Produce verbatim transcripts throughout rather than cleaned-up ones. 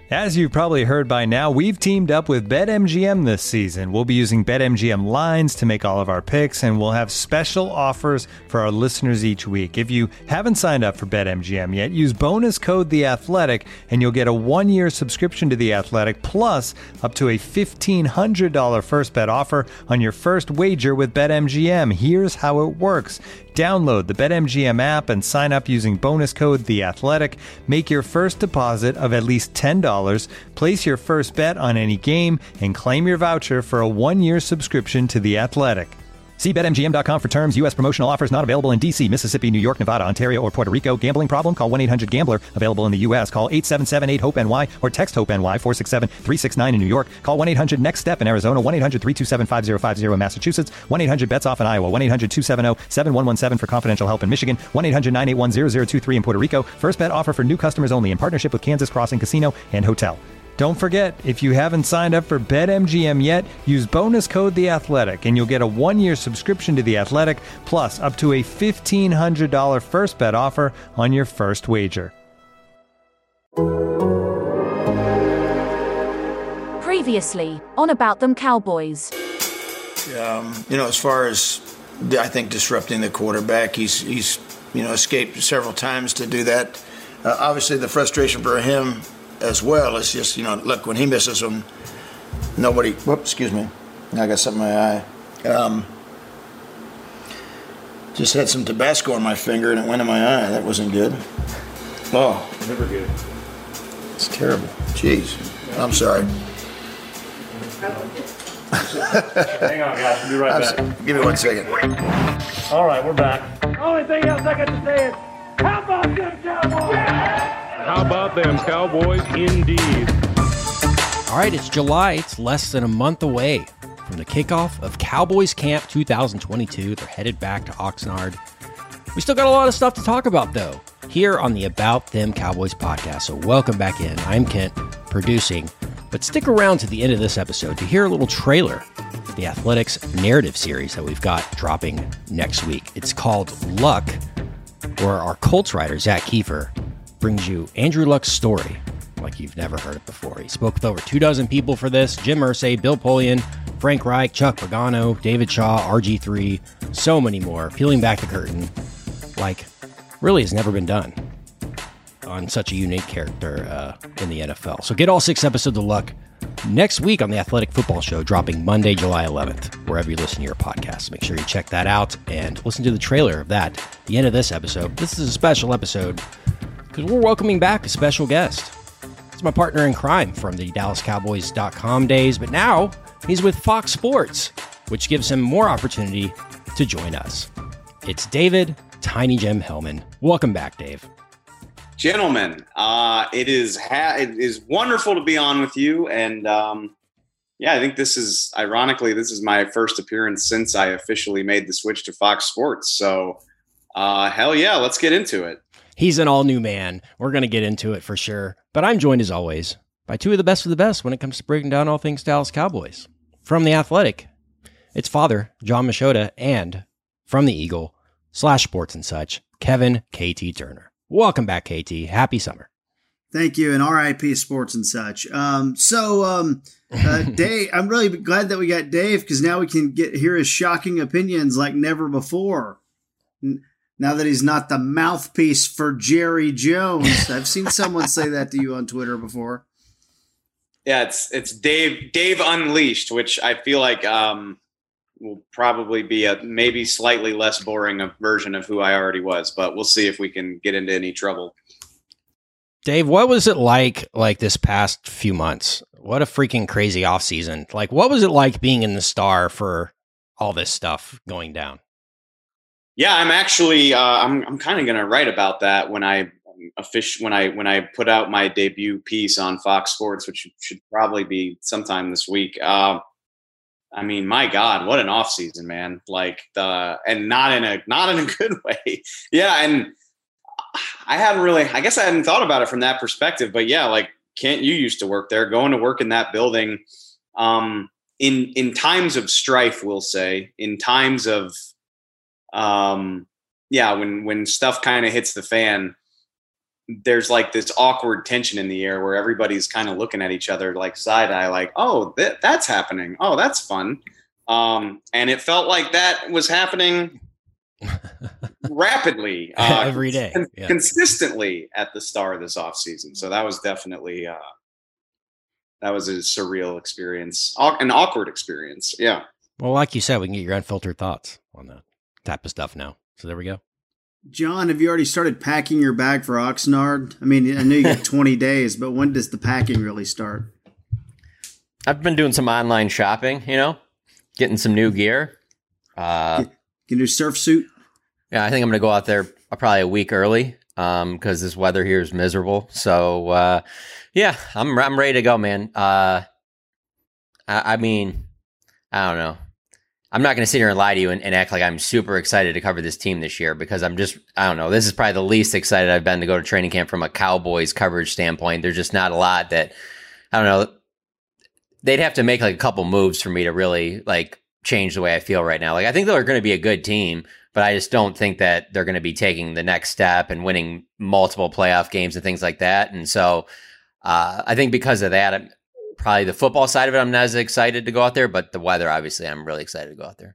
As you've probably heard by now, we've teamed up with BetMGM this season. We'll be using BetMGM lines to make all of our picks, and we'll have special offers for our listeners each week. If you haven't signed up for BetMGM yet, use bonus code The Athletic, and you'll get a one-year subscription to The Athletic, plus up to a fifteen hundred dollars first bet offer on your first wager with BetMGM. Here's how it works. Download the BetMGM app and sign up using bonus code The Athletic. Make your first deposit of at least ten dollars. Place your first bet on any game and claim your voucher for a one-year subscription to The Athletic. See Bet M G M dot com for terms. U S promotional offers not available in D C, Mississippi, New York, Nevada, Ontario, or Puerto Rico. Gambling problem? Call one eight hundred gambler. Available in the U S. Call eight seven seven eight hope N Y or text HOPE-NY four six seven three six nine in New York. Call one eight hundred next step in Arizona. one eight hundred three two seven five zero five zero in Massachusetts. one eight hundred bets off in Iowa. one eight hundred two seven zero seven one one seven for confidential help in Michigan. one eight hundred nine eight one zero zero two three in Puerto Rico. First bet offer for new customers only in partnership with Kansas Crossing Casino and Hotel. Don't forget, if you haven't signed up for BetMGM yet, use bonus code The Athletic, and you'll get a one-year subscription to The Athletic, plus up to a fifteen hundred dollars first bet offer on your first wager. Previously on About Them Cowboys. Um, you know, as far as, I think, disrupting the quarterback, he's, he's you know, escaped several times to do that. Uh, obviously, the frustration for him as well is just, you know, look, when he misses them, nobody, whoops, excuse me, I got something in my eye. Um, just had some Tabasco on my finger and it went in my eye. That wasn't good. Oh. Never good. It's terrible. Jeez. I'm sorry. Hang on, guys. We'll be right back. I'm, give me one second. All right, we're back. Only thing else I got to say is, how about them Cowboys? How about them Cowboys, indeed. All right, it's July. It's less than a month away from the kickoff of Cowboys Camp two thousand twenty-two. They're headed back to Oxnard. We still got a lot of stuff to talk about, though, here on the About Them Cowboys podcast. So welcome back in. I'm Kent, producing. But stick around to the end of this episode to hear a little trailer for the Athletics narrative series that we've got dropping next week. It's called Luck, where our Colts writer, Zach Kiefer, brings you Andrew Luck's story like you've never heard it before. He spoke with over two dozen people for this: Jim Irsay, Bill Polian, Frank Reich, Chuck Pagano, David Shaw, R G three, so many more, peeling back the curtain like really has never been done on such a unique character uh, in the N F L. So get all six episodes of Luck next week on the Athletic Football Show, dropping Monday, July eleventh, wherever you listen to your podcasts. Make sure you check that out and listen to the trailer of that at the end of this episode. This is a special episode because we're welcoming back a special guest. It's my partner in crime from the Dallas Cowboys dot com days, but now he's with Fox Sports, which gives him more opportunity to join us. It's David Tiny Jim Hellman. Welcome back, Dave. Gentlemen, uh, it is ha- it is wonderful to be on with you, and um, yeah, I think this is, ironically, this is my first appearance since I officially made the switch to Fox Sports. So, uh, hell yeah, let's get into it. He's an all-new man. We're going to get into it for sure. But I'm joined, as always, by two of the best of the best when it comes to breaking down all things Dallas Cowboys. From The Athletic, it's father, John Machota, and from The Eagle, slash Sports and Such, Kevin K T Turner. Welcome back, K T. Happy summer. Thank you, and R I P Sports and Such. Um, so, um, uh, Dave, I'm really glad that we got Dave, because now we can get hear his shocking opinions like never before. N- Now that he's not the mouthpiece for Jerry Jones. I've seen someone say that to you on Twitter before. Yeah, it's it's Dave Dave Unleashed, which I feel like um, will probably be a maybe slightly less boring a version of who I already was, but we'll see if we can get into any trouble. Dave, what was it like like this past few months? What a freaking crazy offseason. Like, what was it like being in the Star for all this stuff going down? Yeah, I'm actually uh, I'm I'm kind of going to write about that when I official when I when I put out my debut piece on Fox Sports, which should probably be sometime this week. Uh, I mean, my God, what an off season, man! Like the and not in a not in a good way. Yeah, and I hadn't really, I guess I hadn't thought about it from that perspective, but yeah, like Kent, you used to work there, going to work in that building. Um, in in times of strife, we'll say, in times of Um, yeah, when, when stuff kind of hits the fan, there's like this awkward tension in the air where everybody's kind of looking at each other like side eye, like, oh, th- that's happening. Oh, that's fun. Um, and it felt like that was happening rapidly, uh, every day, con- yeah. consistently at the start of this offseason. So that was definitely, uh, that was a surreal experience, an awkward experience. Yeah. Well, like you said, we can get your unfiltered thoughts on that type of stuff now. So there we go. John, have you already started packing your bag for Oxnard? I mean, I know you got twenty days, but when does the packing really start? I've been doing some online shopping, you know, getting some new gear. Uh, Get, get a new surf suit? Yeah, I think I'm going to go out there probably a week early um, because this weather here is miserable. So, uh, yeah, I'm I'm ready to go, man. Uh, I, I mean, I don't know. I'm not going to sit here and lie to you and, and act like I'm super excited to cover this team this year because I'm just, I don't know. This is probably the least excited I've been to go to training camp from a Cowboys coverage standpoint. There's just not a lot that, I don't know. They'd have to make like a couple moves for me to really like change the way I feel right now. Like I think they're going to be a good team, but I just don't think that they're going to be taking the next step and winning multiple playoff games and things like that. And so uh, I think because of that, I'm, probably the football side of it, I'm not as excited to go out there, but the weather, obviously, I'm really excited to go out there.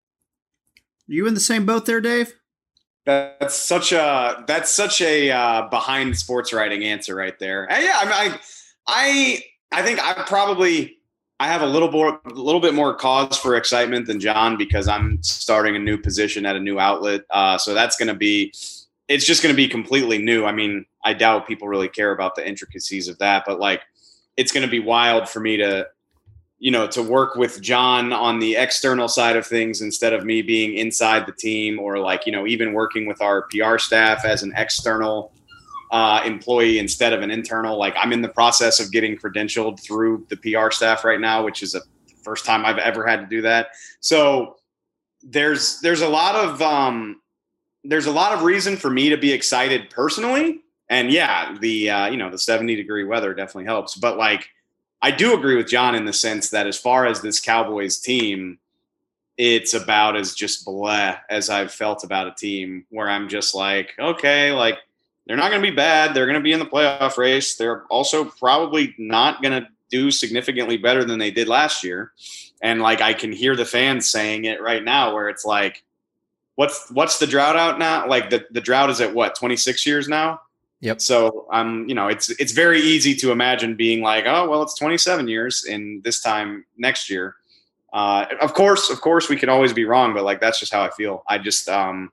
Are you in the same boat there, Dave? That's such a that's such a uh, behind sports writing answer right there. And yeah, I mean, I I I think I probably I have a little more a little bit more cause for excitement than John because I'm starting a new position at a new outlet. Uh, so that's going to be it's just going to be completely new. I mean, I doubt people really care about the intricacies of that, but like. It's going to be wild for me to, you know, to work with John on the external side of things instead of me being inside the team or like, you know, even working with our P R staff as an external uh, employee instead of an internal. Like I'm in the process of getting credentialed through the P R staff right now, which is the first time I've ever had to do that. So there's there's a lot of um, there's a lot of reason for me to be excited personally. And yeah, the, uh, you know, the seventy degree weather definitely helps. But like, I do agree with John in the sense that as far as this Cowboys team, it's about as just bleh as I've felt about a team where I'm just like, okay, like they're not going to be bad. They're going to be in the playoff race. They're also probably not going to do significantly better than they did last year. And like, I can hear the fans saying it right now where it's like, what's, what's the drought out now? Like the, the drought is at what, twenty-six years now? Yep. So I'm, um, you know, it's it's very easy to imagine being like, oh, well, it's twenty-seven years in this time next year. Uh, of course, of course, we can always be wrong, but like that's just how I feel. I just um,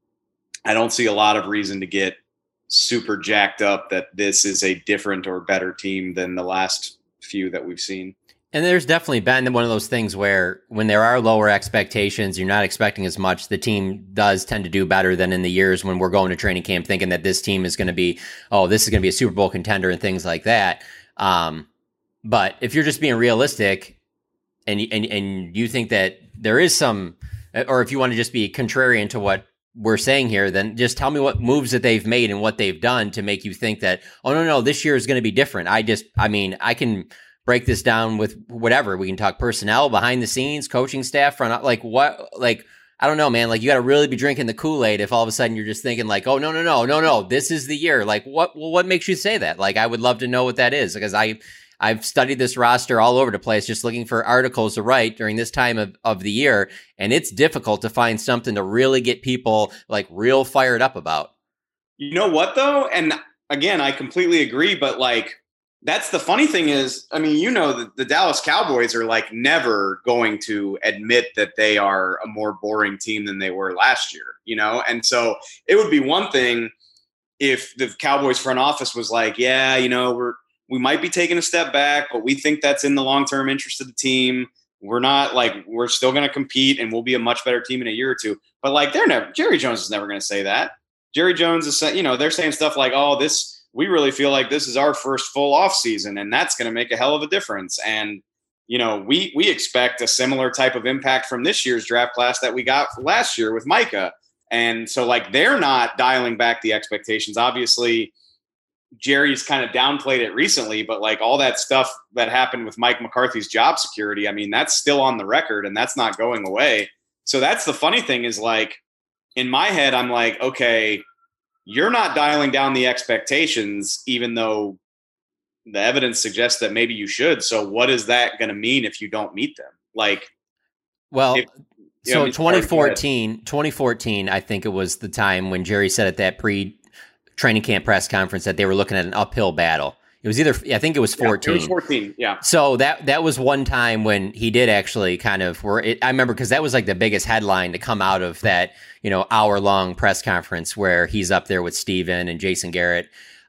I don't see a lot of reason to get super jacked up that this is a different or better team than the last few that we've seen. And there's definitely been one of those things where when there are lower expectations, you're not expecting as much, the team does tend to do better than in the years when we're going to training camp thinking that this team is going to be, oh, this is going to be a Super Bowl contender and things like that. Um, but if you're just being realistic and, and, and you think that there is some, or if you want to just be contrarian to what we're saying here, then just tell me what moves that they've made and what they've done to make you think that, oh, no, no, this year is going to be different. I just, I mean, I can break this down with whatever. We can talk personnel, behind the scenes, coaching staff, front, like what, like, I don't know, man. Like you got to really be drinking the Kool-Aid if all of a sudden you're just thinking like, oh, no, no, no, no, no, this is the year. Like what, well, what makes you say that? Like, I would love to know what that is because I, I've studied this roster all over the place, just looking for articles to write during this time of, of the year. And it's difficult to find something to really get people like real fired up about. You know what though? And again, I completely agree, but like, that's the funny thing is, I mean, you know, the, the Dallas Cowboys are like never going to admit that they are a more boring team than they were last year, you know? And so it would be one thing if the Cowboys front office was like, yeah, you know, we're, we might be taking a step back, but we think that's in the long-term interest of the team. We're not like, we're still going to compete and we'll be a much better team in a year or two. But like, they're never, Jerry Jones is never going to say that. Jerry Jones is saying, you know, they're saying stuff like, oh, this, we really feel like this is our first full off season and that's going to make a hell of a difference. And, you know, we, we expect a similar type of impact from this year's draft class that we got last year with Micah. And so like, they're not dialing back the expectations. Obviously Jerry's kind of downplayed it recently, but like all that stuff that happened with Mike McCarthy's job security, I mean, that's still on the record and that's not going away. So that's the funny thing is like, in my head, I'm like, okay, you're not dialing down the expectations, even though the evidence suggests that maybe you should. So what is that going to mean if you don't meet them? Like, well, if, so know, twenty fourteen, twenty fourteen, I think it was the time when Jerry said at that pre-training camp press conference that they were looking at an uphill battle. It was either, I think it was fourteen. Yeah, it was fourteen, yeah. So that that was one time when he did actually kind of, where it, I remember because that was like the biggest headline to come out of that, you know, hour long press conference where he's up there with Steven and Jason Garrett.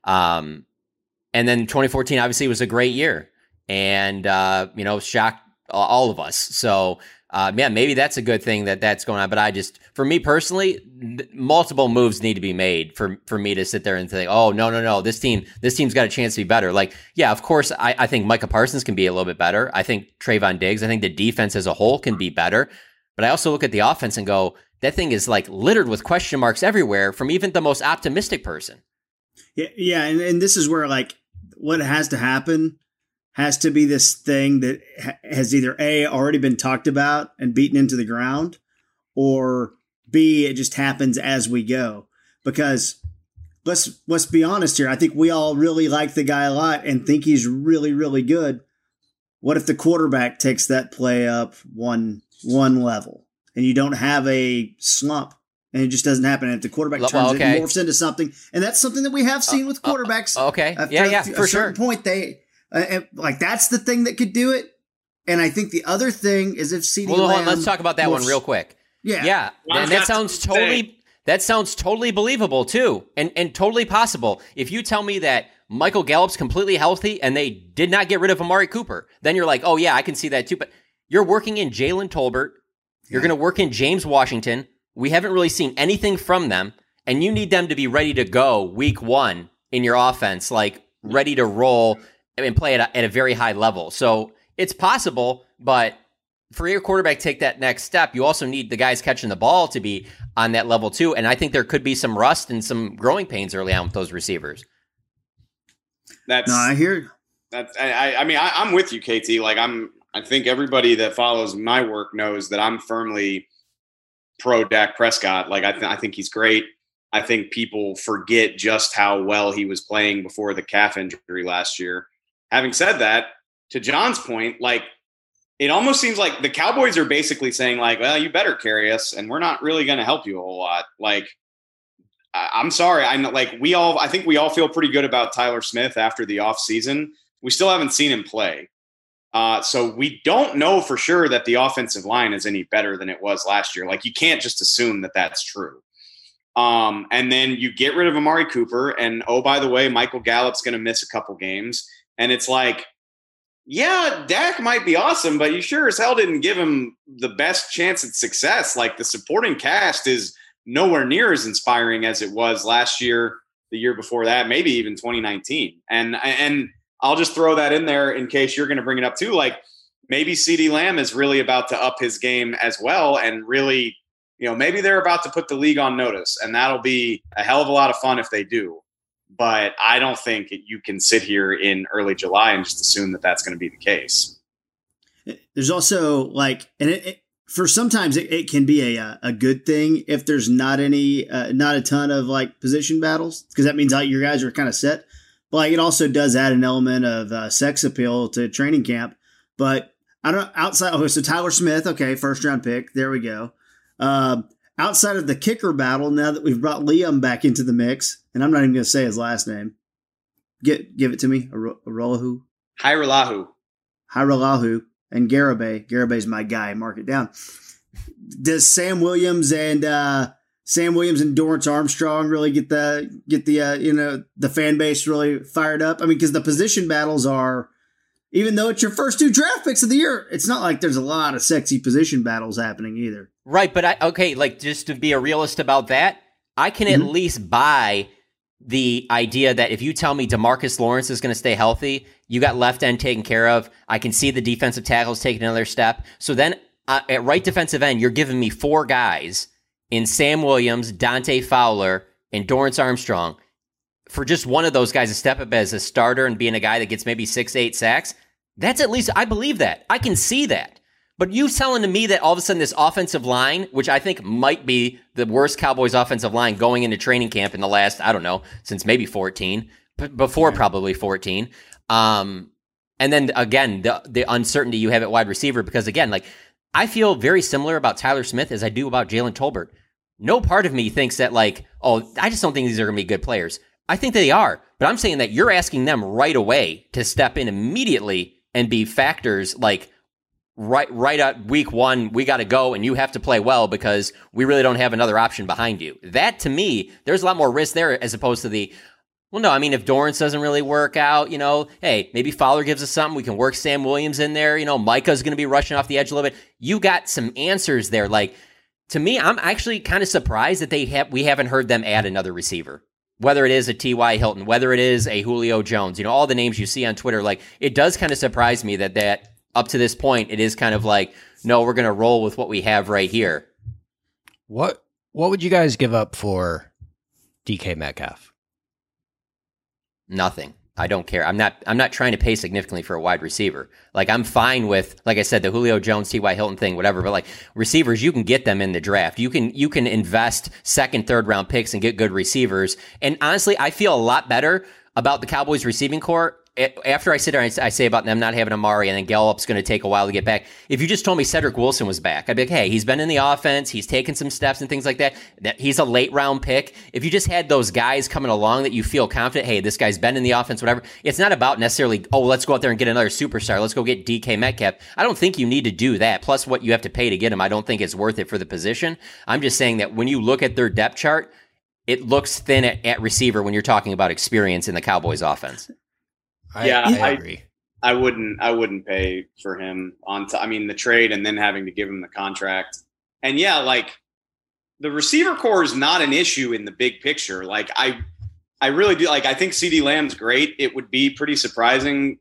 Um, and then twenty fourteen obviously was a great year and, uh, you know, shocked all of us. So, uh, yeah, maybe that's a good thing that that's going on. But I just, for me personally, th- multiple moves need to be made for, for me to sit there and think, oh, no, no, no, this team, this team's got a chance to be better. Like, yeah, of course, I, I think Micah Parsons can be a little bit better. I think Trayvon Diggs, I think the defense as a whole can be better. But I also look at the offense and go, that thing is like littered with question marks everywhere from even the most optimistic person. Yeah, yeah, and, and this is where like what has to happen has to be this thing that ha- has either A, already been talked about and beaten into the ground, or B, it just happens as we go. Because let's let's be honest here, I think we all really like the guy a lot and think he's really, really good. What if the quarterback takes that play up one one level and you don't have a slump? And it just doesn't happen. And if the quarterback turns well, okay. it and morphs into something, and that's something that we have seen with quarterbacks. Uh, uh, okay, yeah, yeah, a, for a certain sure. Point they uh, like that's the thing that could do it. And I think the other thing is if CeeDee well, Lamb. Let's talk about that morphs, one real quick. Yeah, yeah, and that sounds totally that sounds totally believable too, and and totally possible. If you tell me that Michael Gallup's completely healthy and they did not get rid of Amari Cooper, then you're like, oh yeah, I can see that too. But you're working in Jalen Tolbert. You're yeah. going to work in James Washington. We haven't really seen anything from them, and you need them to be ready to go week one in your offense, like ready to roll and play at a, at a very high level. So it's possible, but for your quarterback to take that next step, you also need the guys catching the ball to be on that level too. And I think there could be some rust and some growing pains early on with those receivers. That's no, I hear. That's I. I mean, I, I'm with you, K T. Like I'm. I think everybody that follows my work knows that I'm firmly pro Dak Prescott. Like I, th- I think he's great. I think people forget just how well he was playing before the calf injury last year. Having said that, to John's point, like it almost seems like the Cowboys are basically saying like, well, you better carry us and we're not really going to help you a whole lot. Like, I- I'm sorry. I know like we all, I think we all feel pretty good about Tyler Smith after the off season. We still haven't seen him play. Uh, so we don't know for sure that the offensive line is any better than it was last year. Like you can't just assume that that's true. Um, and then you get rid of Amari Cooper and, oh, by the way, Michael Gallup's going to miss a couple games. And it's like, yeah, Dak might be awesome, but you sure as hell didn't give him the best chance at success. Like the supporting cast is nowhere near as inspiring as it was last year, the year before that, maybe even twenty nineteen. And, and, I'll just throw that in there in case you're going to bring it up too. Like maybe CeeDee Lamb is really about to up his game as well. And really, you know, maybe they're about to put the league on notice and that'll be a hell of a lot of fun if they do. But I don't think you can sit here in early July and just assume that that's going to be the case. There's also like, and it, it for sometimes it, it can be a, a good thing if there's not any, uh, not a ton of like position battles, because that means like your guys are kind of set. Like it also does add an element of uh, sex appeal to training camp. But I don't know, outside. Okay, so Tyler Smith, okay, first round pick. There we go. Uh, outside of the kicker battle, now that we've brought Liam back into the mix, and I'm not even going to say his last name. Get give it to me, Arolahu, Hiralahu, Hiralahu, and Garibay. Garibay's my guy. Mark it down. Does Sam Williams and uh, Sam Williams and Dorrance Armstrong really get the get the uh, you know the fan base really fired up? I mean, because the position battles are, even though it's your first two draft picks of the year, it's not like there's a lot of sexy position battles happening either. Right, but I okay, like just to be a realist about that, I can mm-hmm. at least buy the idea that if you tell me DeMarcus Lawrence is going to stay healthy, you got left end taken care of. I can see the defensive tackles taking another step. So then uh, at right defensive end, you're giving me four guys in Sam Williams, Dante Fowler, and Dorrance Armstrong. For just one of those guys to step up as a starter and being a guy that gets maybe six, eight sacks, that's at least, I believe that. I can see that. But you telling to me that all of a sudden this offensive line, which I think might be the worst Cowboys offensive line going into training camp in the last, I don't know, since maybe fourteen, but before yeah. probably fourteen. Um, and then again, the the uncertainty you have at wide receiver, because again, like I feel very similar about Tyler Smith as I do about Jalen Tolbert. No part of me thinks that like, oh, I just don't think these are going to be good players. I think they are, but I'm saying that you're asking them right away to step in immediately and be factors like, Right, right at week one, we got to go, and you have to play well because we really don't have another option behind you. That, to me, there's a lot more risk there as opposed to the, well, no, I mean, if Dorrance doesn't really work out, you know, hey, maybe Fowler gives us something. We can work Sam Williams in there. You know, Micah's going to be rushing off the edge a little bit. You got some answers there. Like, to me, I'm actually kind of surprised that they have we haven't heard them add another receiver. Whether it is a T Y. Hilton, whether it is a Julio Jones, you know, all the names you see on Twitter, like, it does kind of surprise me that that. Up to this point, it is kind of like, no, we're going to roll with what we have right here. What What would you guys give up for D K Metcalf? Nothing. I don't care. I'm not. I'm not trying to pay significantly for a wide receiver. Like I'm fine with, like I said, the Julio Jones, T Y. Hilton thing, whatever. But like receivers, you can get them in the draft. You can you can invest second, third round picks and get good receivers. And honestly, I feel a lot better about the Cowboys receiving core. After I sit there and I say about them not having Amari and then Gallup's going to take a while to get back, if you just told me Cedric Wilson was back, I'd be like, hey, he's been in the offense, he's taken some steps and things like that. That he's a late round pick. If you just had those guys coming along that you feel confident, hey, this guy's been in the offense, whatever. It's not about necessarily, oh, let's go out there and get another superstar. Let's go get D K Metcalf. I don't think you need to do that. Plus what you have to pay to get him, I don't think it's worth it for the position. I'm just saying that when you look at their depth chart, it looks thin at, at receiver when you're talking about experience in the Cowboys offense. I, yeah, I, I agree. I, I wouldn't. I wouldn't pay for him on. T- I mean, the trade and then having to give him the contract. And yeah, like the receiver core is not an issue in the big picture. Like I, I really do. Like I think CeeDee Lamb's great. It would be pretty surprising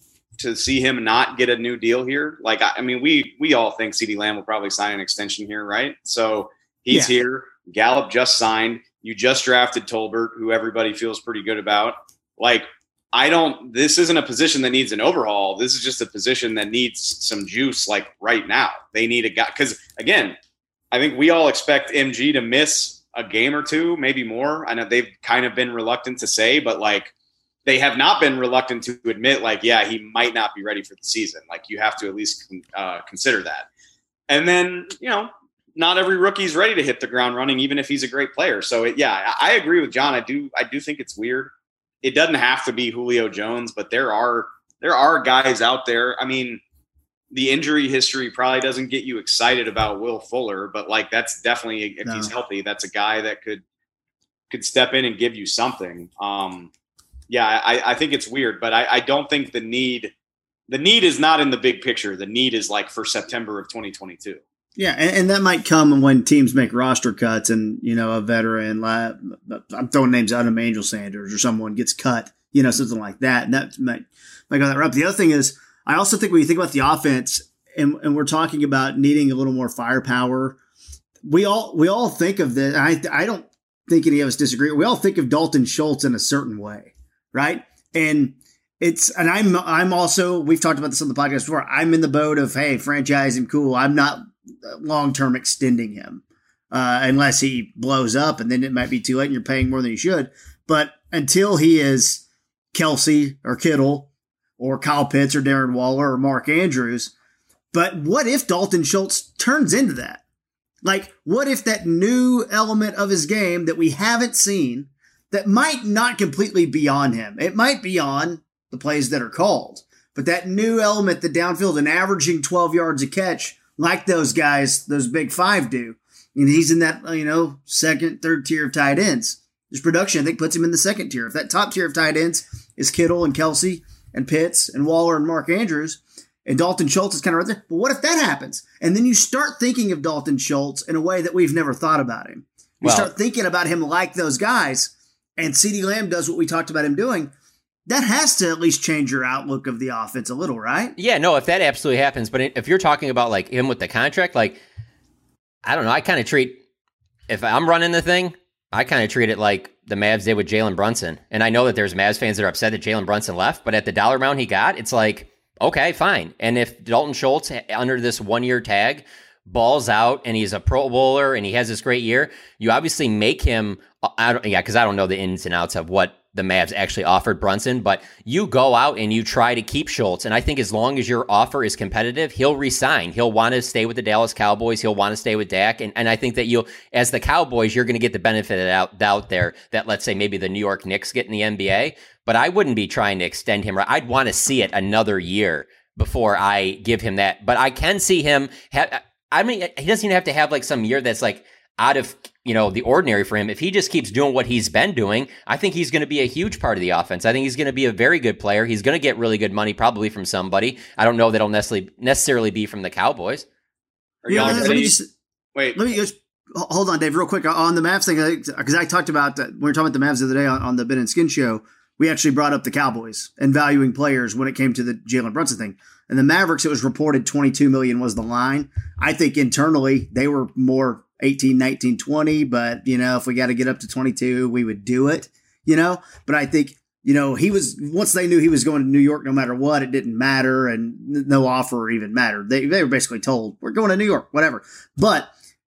to see him not get a new deal here. Like I, I mean, we we all think CeeDee Lamb will probably sign an extension here, right? So he's yeah. here. Gallup just signed. You just drafted Tolbert, who everybody feels pretty good about. Like. I don't, this isn't a position that needs an overhaul. This is just a position that needs some juice like right now. They need a guy, because again, I think we all expect M G to miss a game or two, maybe more. I know they've kind of been reluctant to say, but like they have not been reluctant to admit like, yeah, he might not be ready for the season. Like you have to at least uh, consider that. And then, you know, not every rookie's ready to hit the ground running, even if he's a great player. So it, yeah, I agree with John. I do, I do think it's weird. It doesn't have to be Julio Jones, but there are there are guys out there. I mean, the injury history probably doesn't get you excited about Will Fuller, but like that's definitely if no. he's healthy, that's a guy that could could step in and give you something. Um, yeah, I, I think it's weird, but I, I don't think the need the need is not in the big picture. The need is like for September of twenty twenty-two. Yeah, and, and that might come when teams make roster cuts and, you know, a veteran, like, I'm throwing names out, Emmanuel Sanders or someone gets cut, you know, something like that. And that might, might go that route. The other thing is, I also think when you think about the offense and, and we're talking about needing a little more firepower, we all we all think of this. I, I don't think any of us disagree. We all think of Dalton Schultz in a certain way, right? And It's and I'm I'm also, we've talked about this on the podcast before, I'm in the boat of, hey, franchise him, cool. I'm not long-term extending him uh, unless he blows up, and then it might be too late and you're paying more than you should. But until he is Kelsey or Kittle or Kyle Pitts or Darren Waller or Mark Andrews, but what if Dalton Schultz turns into that? Like, what if that new element of his game that we haven't seen that might not completely be on him? It might be on the plays that are called, but that new element, the downfield and averaging twelve yards a catch, like those guys, those big five do. And he's in that, you know, second, third tier of tight ends. His production, I think, puts him in the second tier. If that top tier of tight ends is Kittle and Kelsey and Pitts and Waller and Mark Andrews, and Dalton Schultz is kind of right there. But what if that happens? And then you start thinking of Dalton Schultz in a way that we've never thought about him. You well, start thinking about him like those guys, and CeeDee Lamb does what we talked about him doing. That has to at least change your outlook of the offense a little, right? Yeah, no, if that absolutely happens. But if you're talking about like him with the contract, like, I don't know, I kind of treat, if I'm running the thing, I kind of treat it like the Mavs did with Jalen Brunson. And I know that there's Mavs fans that are upset that Jalen Brunson left, but at the dollar amount he got, it's like, Okay, fine. And if Dalton Schultz under this one-year tag balls out and he's a Pro Bowler and he has this great year, you obviously make him. I don't, yeah, because I don't know the ins and outs of what the Mavs actually offered Brunson, but you go out and you try to keep Schultz. And I think as long as your offer is competitive, he'll resign. He'll want to stay with the Dallas Cowboys. He'll want to stay with Dak. And, and I think that you, as the Cowboys, you're going to get the benefit of out, doubt there that, let's say, maybe the New York Knicks get in the N B A, but I wouldn't be trying to extend him. I'd want to see it another year before I give him that. But I can see him have, I mean, he doesn't even have to have like some year that's like out of, you know, the ordinary for him. If he just keeps doing what he's been doing, I think he's going to be a huge part of the offense. I think he's going to be a very good player. He's going to get really good money, probably from somebody. I don't know that it'll necessarily necessarily be from the Cowboys. Yeah, let, let me just wait. Let me just hold on, Dave, real quick on the Mavs thing, because I talked about when we were talking about the Mavs the other day on, on the Ben and Skin show. We actually brought up the Cowboys and valuing players when it came to the Jalen Brunson thing. And the Mavericks, it was reported twenty-two million was the line. I think internally they were more eighteen, nineteen, twenty, but you know, if we got to get up to twenty-two, we would do it, you know, but I think, you know, he was, once they knew he was going to New York, no matter what, it didn't matter. And no offer even mattered. They, they were basically told we're going to New York, whatever. But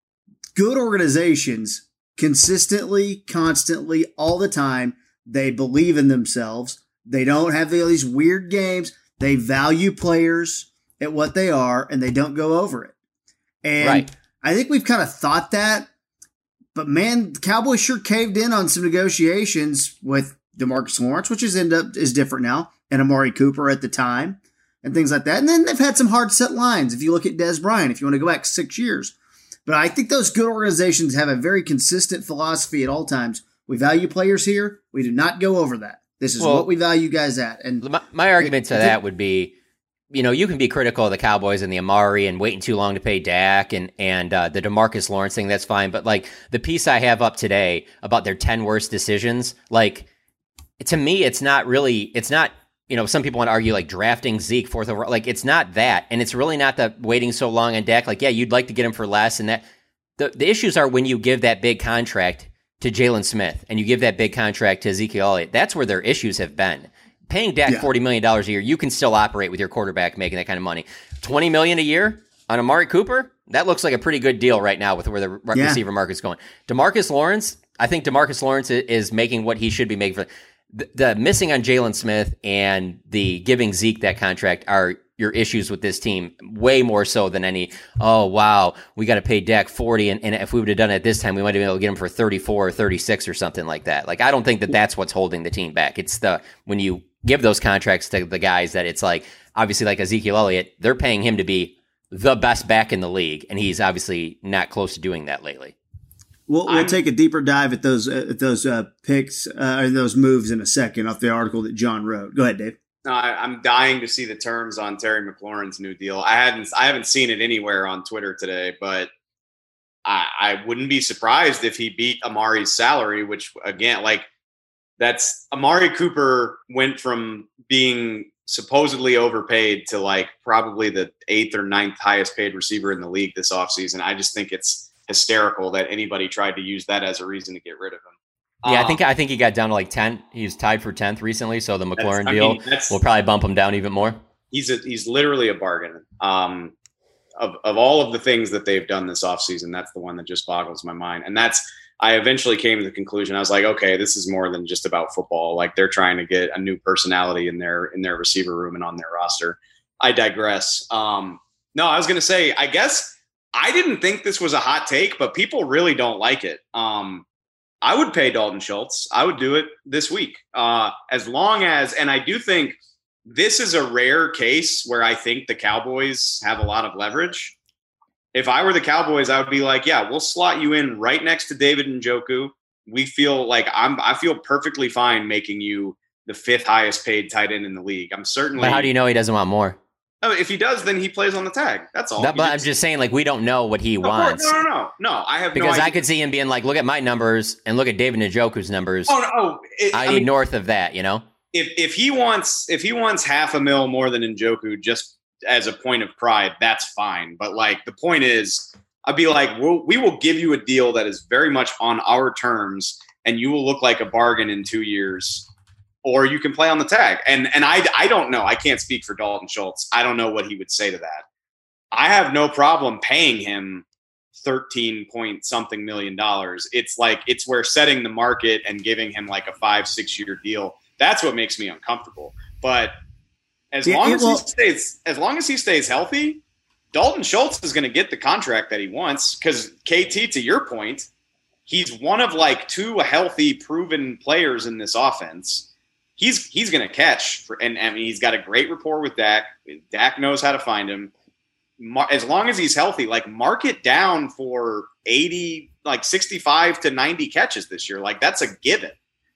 good organizations consistently, constantly, all the time, they believe in themselves. They don't have all these weird games. They value players at what they are, and they don't go over it. And right. I think we've kind of thought that, but man, the Cowboys sure caved in on some negotiations with DeMarcus Lawrence, which is end up is different now, and Amari Cooper at the time, and things like that. And then they've had some hard set lines. If you look at Des Bryant, if you want to go back six years, but I think those good organizations have a very consistent philosophy at all times. We value players here. We do not go over that. This is well, what we value guys at. And my, my argument to that would be, you know, you can be critical of the Cowboys and the Amari and waiting too long to pay Dak and and uh, the DeMarcus Lawrence thing. That's fine. But like the piece I have up today about their ten worst decisions, like to me, it's not really, it's not, you know, some people want to argue like drafting Zeke fourth overall. Like it's not that. And it's really not the waiting so long on Dak. Like, yeah, you'd like to get him for less. And that the, the issues are when you give that big contract to Jalen Smith and you give that big contract to Ezekiel Elliott. That's where their issues have been. Paying Dak yeah. forty million dollars a year, you can still operate with your quarterback making that kind of money. twenty million dollars a year on Amari Cooper, that looks like a pretty good deal right now with where the yeah. receiver market's going. DeMarcus Lawrence, I think DeMarcus Lawrence is making what he should be making. For the, the missing on Jalen Smith and the giving Zeke that contract are your issues with this team, way more so than any, oh, wow, we got to pay Dak forty, and, and if we would have done it this time, we might have been able to get him for thirty-four or thirty-six or something like that. Like, I don't think that that's what's holding the team back. It's the, when you give those contracts to the guys that it's like, obviously like Ezekiel Elliott, they're paying him to be the best back in the league, and he's obviously not close to doing that lately. We'll, we'll take a deeper dive at those uh, at those uh, picks uh, and those moves in a second off the article that John wrote. Go ahead, Dave. No, I, I'm dying to see the terms on Terry McLaurin's new deal. I hadn't, I haven't seen it anywhere on Twitter today, but I, I wouldn't be surprised if he beat Amari's salary. Which again, like that's Amari Cooper went from being supposedly overpaid to like probably the eighth or ninth highest paid receiver in the league this offseason. I just think it's hysterical that anybody tried to use that as a reason to get rid of him. Yeah, um, I think I think he got down to like ten. He was tied for tenth recently, so the McLaurin deal mean, will probably bump him down even more. He's a, he's literally a bargain. Um, of of all of the things that they've done this offseason, that's the one that just boggles my mind. And that's I eventually came to the conclusion. I was like, okay, this is more than just about football. Like they're trying to get a new personality in their in their receiver room and on their roster. I digress. Um, no, I was going to say, I guess I didn't think this was a hot take, but people really don't like it. Um, I would pay Dalton Schultz. I would do it this week. Uh, as long as, and I do think this is a rare case where I think the Cowboys have a lot of leverage. If I were the Cowboys, I would be like, yeah, we'll slot you in right next to David Njoku. We feel like I'm, I feel perfectly fine making you the fifth highest paid tight end in the league. I'm certainly. But how do you know he doesn't want more? Oh, if he does, then he plays on the tag. That's all. That, but I'm just saying, like, we don't know what he no, wants. No, no, no, no. I have because no I could see him being like, look at my numbers and look at David Njoku's numbers. Oh, no, oh, it, I, I need mean, north of that, you know. If if he wants if he wants half a mil more than Njoku just as a point of pride, that's fine. But like the point is, I'd be like, we'll, we will give you a deal that is very much on our terms, and you will look like a bargain in two years. or you can play on the tag. And and I I don't know. I can't speak for Dalton Schultz. I don't know what he would say to that. I have no problem paying him thirteen point something million dollars. It's like, it's where setting the market and giving him like a five, six year deal. That's what makes me uncomfortable. But as Yeah, long it as will- he stays, as long as he stays healthy, Dalton Schultz is going to get the contract that he wants. Because K T, to your point, he's one of like two healthy, proven players in this offense. He's he's going to catch, for, and I mean he's got a great rapport with Dak. Dak knows how to find him. Mar- as long as he's healthy, like mark it down for eighty, like sixty-five to ninety catches this year. Like that's a given.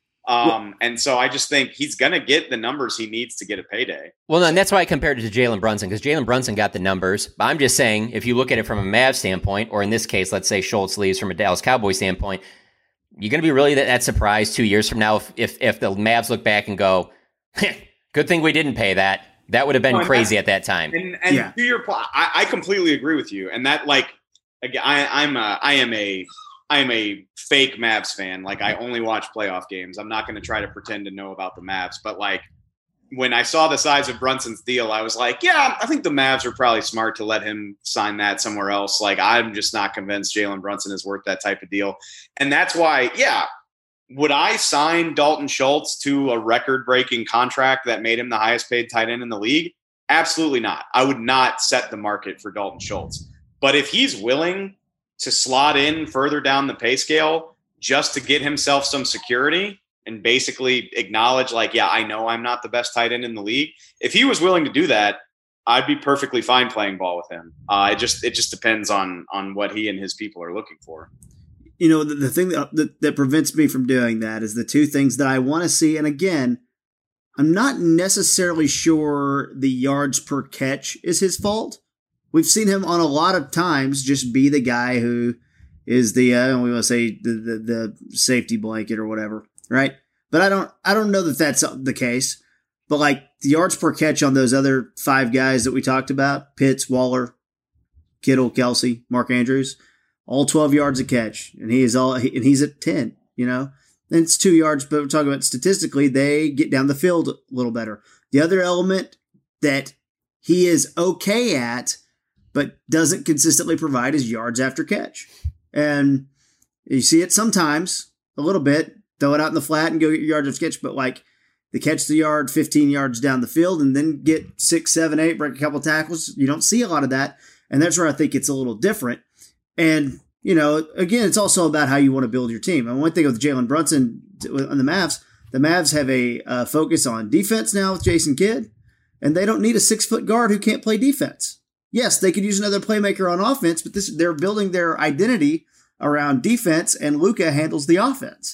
Um, and so I just think he's going to get the numbers he needs to get a payday. Well, and that's why I compared it to Jalen Brunson, because Jalen Brunson got the numbers. But I'm just saying, if you look at it from a Mavs standpoint, or in this case, let's say Schultz leaves from a Dallas Cowboys standpoint, you're going to be really that, that surprised two years from now if, if if the Mavs look back and go, good thing we didn't pay that. That would have been No, and crazy at that time. And, and Yeah. to your point, I, I completely agree with you. And that, like, again, I, I'm a, I am a, I am a fake Mavs fan. Like, I only watch playoff games. I'm not going to try to pretend to know about the Mavs. But like, when I saw the size of Brunson's deal, I was like, yeah, I think the Mavs are probably smart to let him sign that somewhere else. Like, I'm just not convinced Jalen Brunson is worth that type of deal. And that's why, yeah, would I sign Dalton Schultz to a record-breaking contract that made him the highest-paid tight end in the league? Absolutely not. I would not set the market for Dalton Schultz. But if he's willing to slot in further down the pay scale just to get himself some security and basically acknowledge, like, yeah, I know I'm not the best tight end in the league. If he was willing to do that, I'd be perfectly fine playing ball with him. Uh, it just it just depends on on what he and his people are looking for. You know, the, the thing that, that that prevents me from doing that is the two things that I want to see. And again, I'm not necessarily sure the yards per catch is his fault. We've seen him on a lot of times just be the guy who is the uh, we want to say the, the the safety blanket or whatever, right? But I don't I don't know that that's the case. But like the yards per catch on those other five guys that we talked about, Pitts, Waller, Kittle, Kelsey, Mark Andrews, all twelve yards a catch, and he is all and he's at ten. You know, and it's two yards. But we're talking about statistically, they get down the field a little better. The other element that he is okay at, but doesn't consistently provide, is yards after catch. And you see it sometimes a little bit. Throw it out in the flat and go get your yards after catch, but like they catch the yard fifteen yards down the field and then get six, seven, eight, break a couple tackles. You don't see a lot of that, and that's where I think it's a little different. And, you know, again, it's also about how you want to build your team. And one thing with Jalen Brunson on the Mavs, the Mavs have a uh, focus on defense now with Jason Kidd, and they don't need a six-foot guard who can't play defense. Yes, they could use another playmaker on offense, but this they're building their identity around defense, and Luka handles the offense.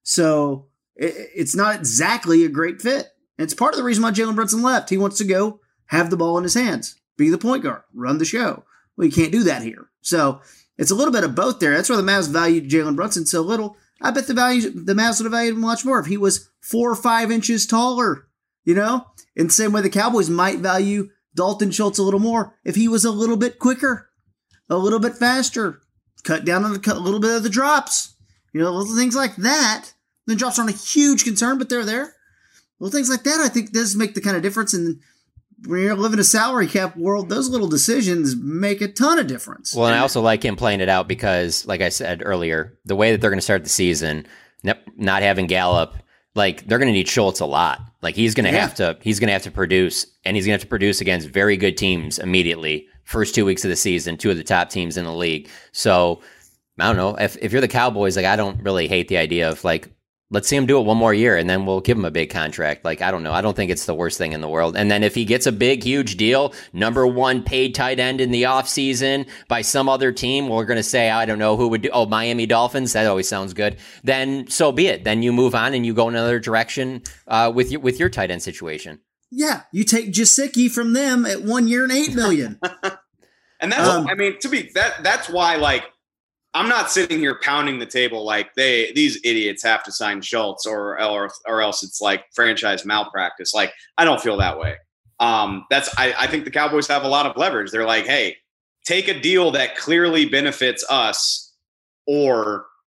So it, it's not exactly a great fit. And it's part of the reason why Jalen Brunson left. He wants to go have the ball in his hands, be the point guard, run the show. Well, you can't do that here. So it's a little bit of both there. That's why the Mavs valued Jalen Brunson so little. I bet the value the Mavs would have valued him much more if he was four or five inches taller, you know? In the same way the Cowboys might value Dalton Schultz a little more if he was a little bit quicker, a little bit faster, cut down on a little bit of the drops, you know, little things like that. The drops aren't a huge concern, but they're there. Little things like that, I think, does make the kind of difference. And when you're living a salary cap world, those little decisions make a ton of difference. Well, and I also like him playing it out because, like I said earlier, the way that they're going to start the season, not having Gallup, like they're going to need Schultz a lot. Like he's going to Yeah. have to, he's going to have to produce, and he's going to have to produce against very good teams immediately. First two weeks of the season, two of the top teams in the league. So I don't know if if you're the Cowboys, like I don't really hate the idea of like, let's see him do it one more year and then we'll give him a big contract. Like, I don't know. I don't think it's the worst thing in the world. And then if he gets a big, huge deal, number one paid tight end in the offseason by some other team, we're going to say, I don't know who would do. Oh, Miami Dolphins. That always sounds good. Then so be it. Then you move on and you go in another direction uh, with your, with your tight end situation. Yeah. You take Jasicki from them at one year and eight million. And that's, Um, I mean, to be that, that's why, like, I'm not sitting here pounding the table like they these idiots have to sign Schultz or or, or else it's like franchise malpractice. Like, I don't feel that way. Um, that's I, I think the Cowboys have a lot of leverage. They're like, hey, take a deal that clearly benefits us, or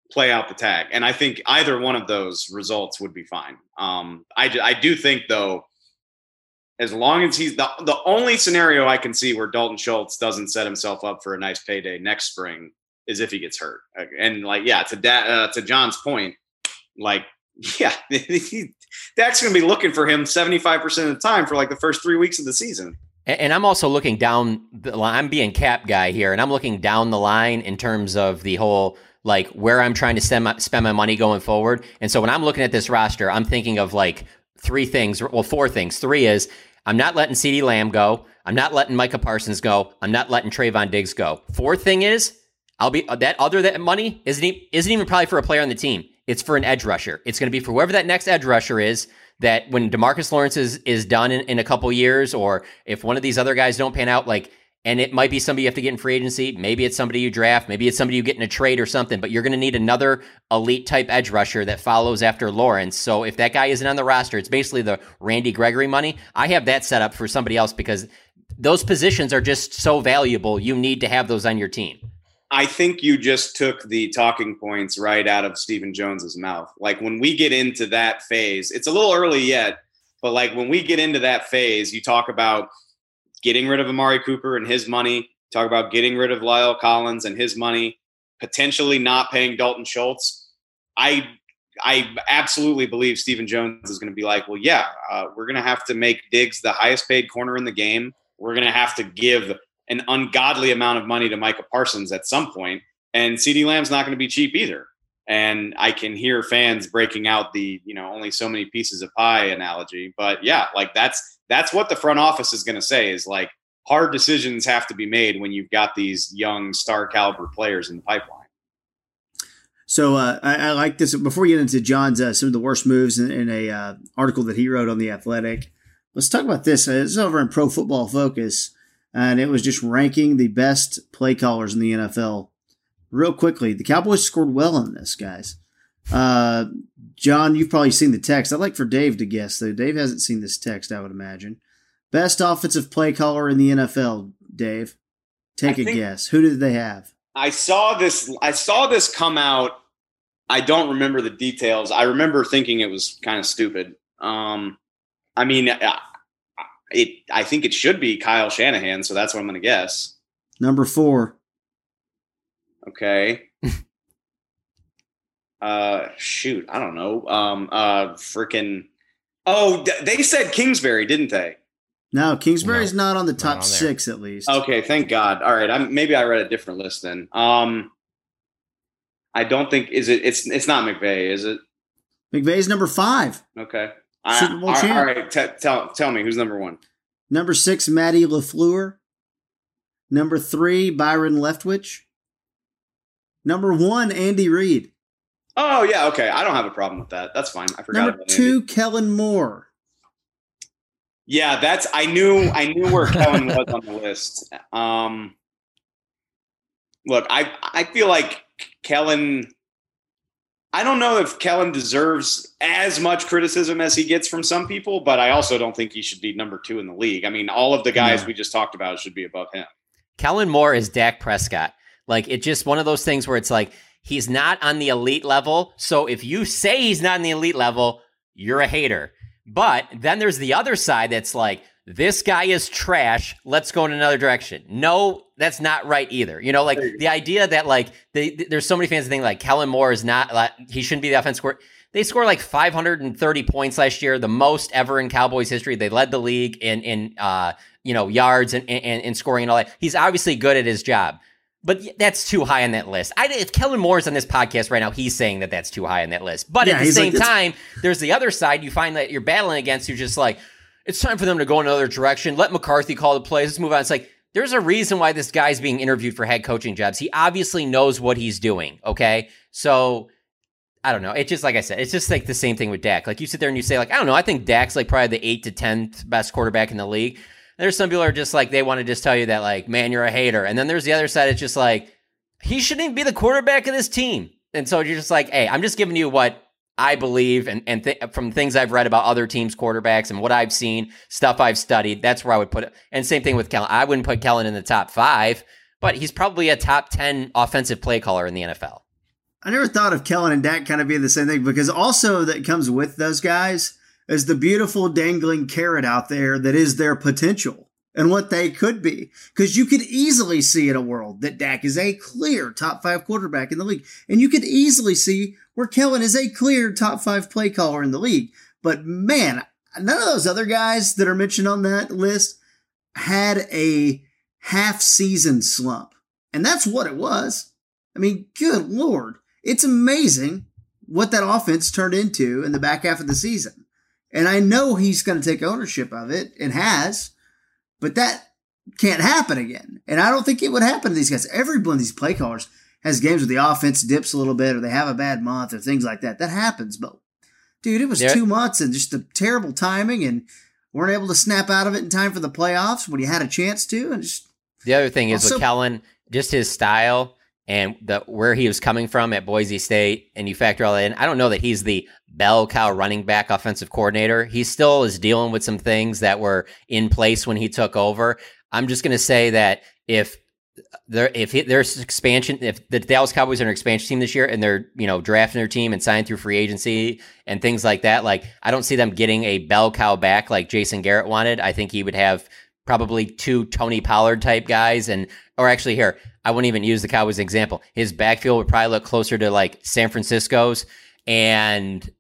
play out the tag. And I think either one of those results would be fine. Um, I, I do think, though, as long as he's the, the only scenario I can see where Dalton Schultz doesn't set himself up for a nice payday next spring is if he gets hurt. And like, yeah, to da- uh, to John's point, like, yeah, Dak's going to be looking for him seventy-five percent of the time for like the first three weeks of the season. And I'm also looking down the line. I'm being cap guy here, and I'm looking down the line in terms of the whole, like, where I'm trying to spend my, spend my money going forward. And so when I'm looking at this roster, I'm thinking of like three things, well, four things. Three is I'm not letting CeeDee Lamb go. I'm not letting Micah Parsons go. I'm not letting Trayvon Diggs go. Fourth thing is I'll be that other that money isn't even, isn't even probably for a player on the team. It's for an edge rusher. It's going to be for whoever that next edge rusher is, that when DeMarcus Lawrence is, is done in, in a couple years, or if one of these other guys don't pan out, like, and it might be somebody you have to get in free agency. Maybe it's somebody you draft. Maybe it's somebody you get in a trade or something, but you're going to need another elite type edge rusher that follows after Lawrence. So if that guy isn't on the roster, it's basically the Randy Gregory money. I have that set up for somebody else because those positions are just so valuable. You need to have those on your team. I think you just took the talking points right out of Stephen Jones's mouth. Like when we get into that phase, it's a little early yet, but like when we get into that phase, you talk about getting rid of Amari Cooper and his money, talk about getting rid of Lyle Collins and his money, potentially not paying Dalton Schultz. I I absolutely believe Stephen Jones is going to be like, well, yeah, uh, we're going to have to make Diggs the highest paid corner in the game. We're going to have to give an ungodly amount of money to Micah Parsons at some point, and CeeDee Lamb's not going to be cheap either. And I can hear fans breaking out the, you know, only so many pieces of pie analogy, but yeah, like that's, that's what the front office is going to say is like hard decisions have to be made when you've got these young star caliber players in the pipeline. So uh, I, I like this. Before we get into John's, uh, some of the worst moves in, in a uh, article that he wrote on The Athletic, let's talk about this. Uh, this is over in Pro Football Focus. And it was just ranking the best play callers in the N F L. Real quickly, the Cowboys scored well on this, guys. Uh, John, you've probably seen the text. I'd like for Dave to guess, though. Dave hasn't seen this text, I would imagine. Best offensive play caller in the N F L, Dave. Take I a guess. Who did they have? I saw this. I saw this come out. I don't remember the details. I remember thinking it was kind of stupid. Um, I mean, I, It, I think it should be Kyle Shanahan, so that's what I'm going to guess. Number four. Okay. uh, shoot, I don't know. Um, uh, freaking. Oh, they said Kingsbury, didn't they? No, Kingsbury's no, not on the top on six, at least. Okay, thank God. All right, I'm, maybe I read a different list then. Um, I don't think is it. It's it's not McVay, is it? McVay's number five. Okay. Super Bowl I, champ. All right, t- tell tell me who's number one. Number six, Matty LaFleur. Number three, Byron Leftwich. Number one, Andy Reid. Oh yeah, okay. I don't have a problem with that. That's fine. I forgot. Number about two, Andy. Kellen Moore. Yeah, that's. I knew. I knew where Kellen was on the list. Um, look, I I feel like Kellen. I don't know if Kellen deserves as much criticism as he gets from some people, but I also don't think he should be number two in the league. I mean, all of the guys yeah. we just talked about should be above him. Kellen Moore is Dak Prescott. Like, it's just one of those things where it's like, he's not on the elite level. So if you say he's not on the elite level, you're a hater. But then there's the other side that's like, this guy is trash. Let's go in another direction. No, that's not right either. You know, like the idea that like they, there's so many fans that think like Kellen Moore is not, like, he shouldn't be the offensive scorer. They scored like five hundred thirty points last year, the most ever in Cowboys history. They led the league in, in uh, you know, yards and, and, and scoring and all that. He's obviously good at his job, but that's too high on that list. I, if Kellen Moore is on this podcast right now, he's saying that that's too high on that list. But yeah, at the same like, time, there's the other side you find that you're battling against. You're just like, it's time for them to go in another direction. Let McCarthy call the plays. Let's move on. It's like, there's a reason why this guy's being interviewed for head coaching jobs. He obviously knows what he's doing, okay? So, I don't know. It's just, like I said, it's just like the same thing with Dak. Like, you sit there and you say, like, I don't know, I think Dak's like probably the eighth to tenth best quarterback in the league. There's some people who are just like, they want to just tell you that, like, man, you're a hater. And then there's the other side. It's just like, he shouldn't even be the quarterback of this team. And so you're just like, hey, I'm just giving you what I believe, and, and th- from things I've read about other teams' quarterbacks and what I've seen, stuff I've studied, that's where I would put it. And same thing with Kellen. I wouldn't put Kellen in the top five, but he's probably a top ten offensive play caller in the N F L. I never thought of Kellen and Dak kind of being the same thing, because also that comes with those guys is the beautiful dangling carrot out there that is their potential and what they could be. Because you could easily see in a world that Dak is a clear top five quarterback in the league. And you could easily see where Kellen is a clear top five play caller in the league. But man, none of those other guys that are mentioned on that list had a half season slump. And that's what it was. I mean, good Lord. It's amazing what that offense turned into in the back half of the season. And I know he's going to take ownership of it and has, but that can't happen again. And I don't think it would happen to these guys. Every one of these play callers has games where the offense dips a little bit or they have a bad month or things like that. That happens. But, dude, it was yeah. two months and just the terrible timing and weren't able to snap out of it in time for the playoffs when you had a chance to. And just The other thing is also, with Kellen, just his style and the where he was coming from at Boise State, and you factor all that in, I don't know that he's the bell cow running back offensive coordinator. He still is dealing with some things that were in place when he took over. I'm just going to say that if there, if he, there's expansion, if the Dallas Cowboys are an expansion team this year and they're, you know, drafting their team and signing through free agency and things like that, like I don't see them getting a bell cow back like Jason Garrett wanted. I think he would have probably two Tony Pollard type guys, and or actually here, I wouldn't even use the Cowboys example. His backfield would probably look closer to like San Francisco's, and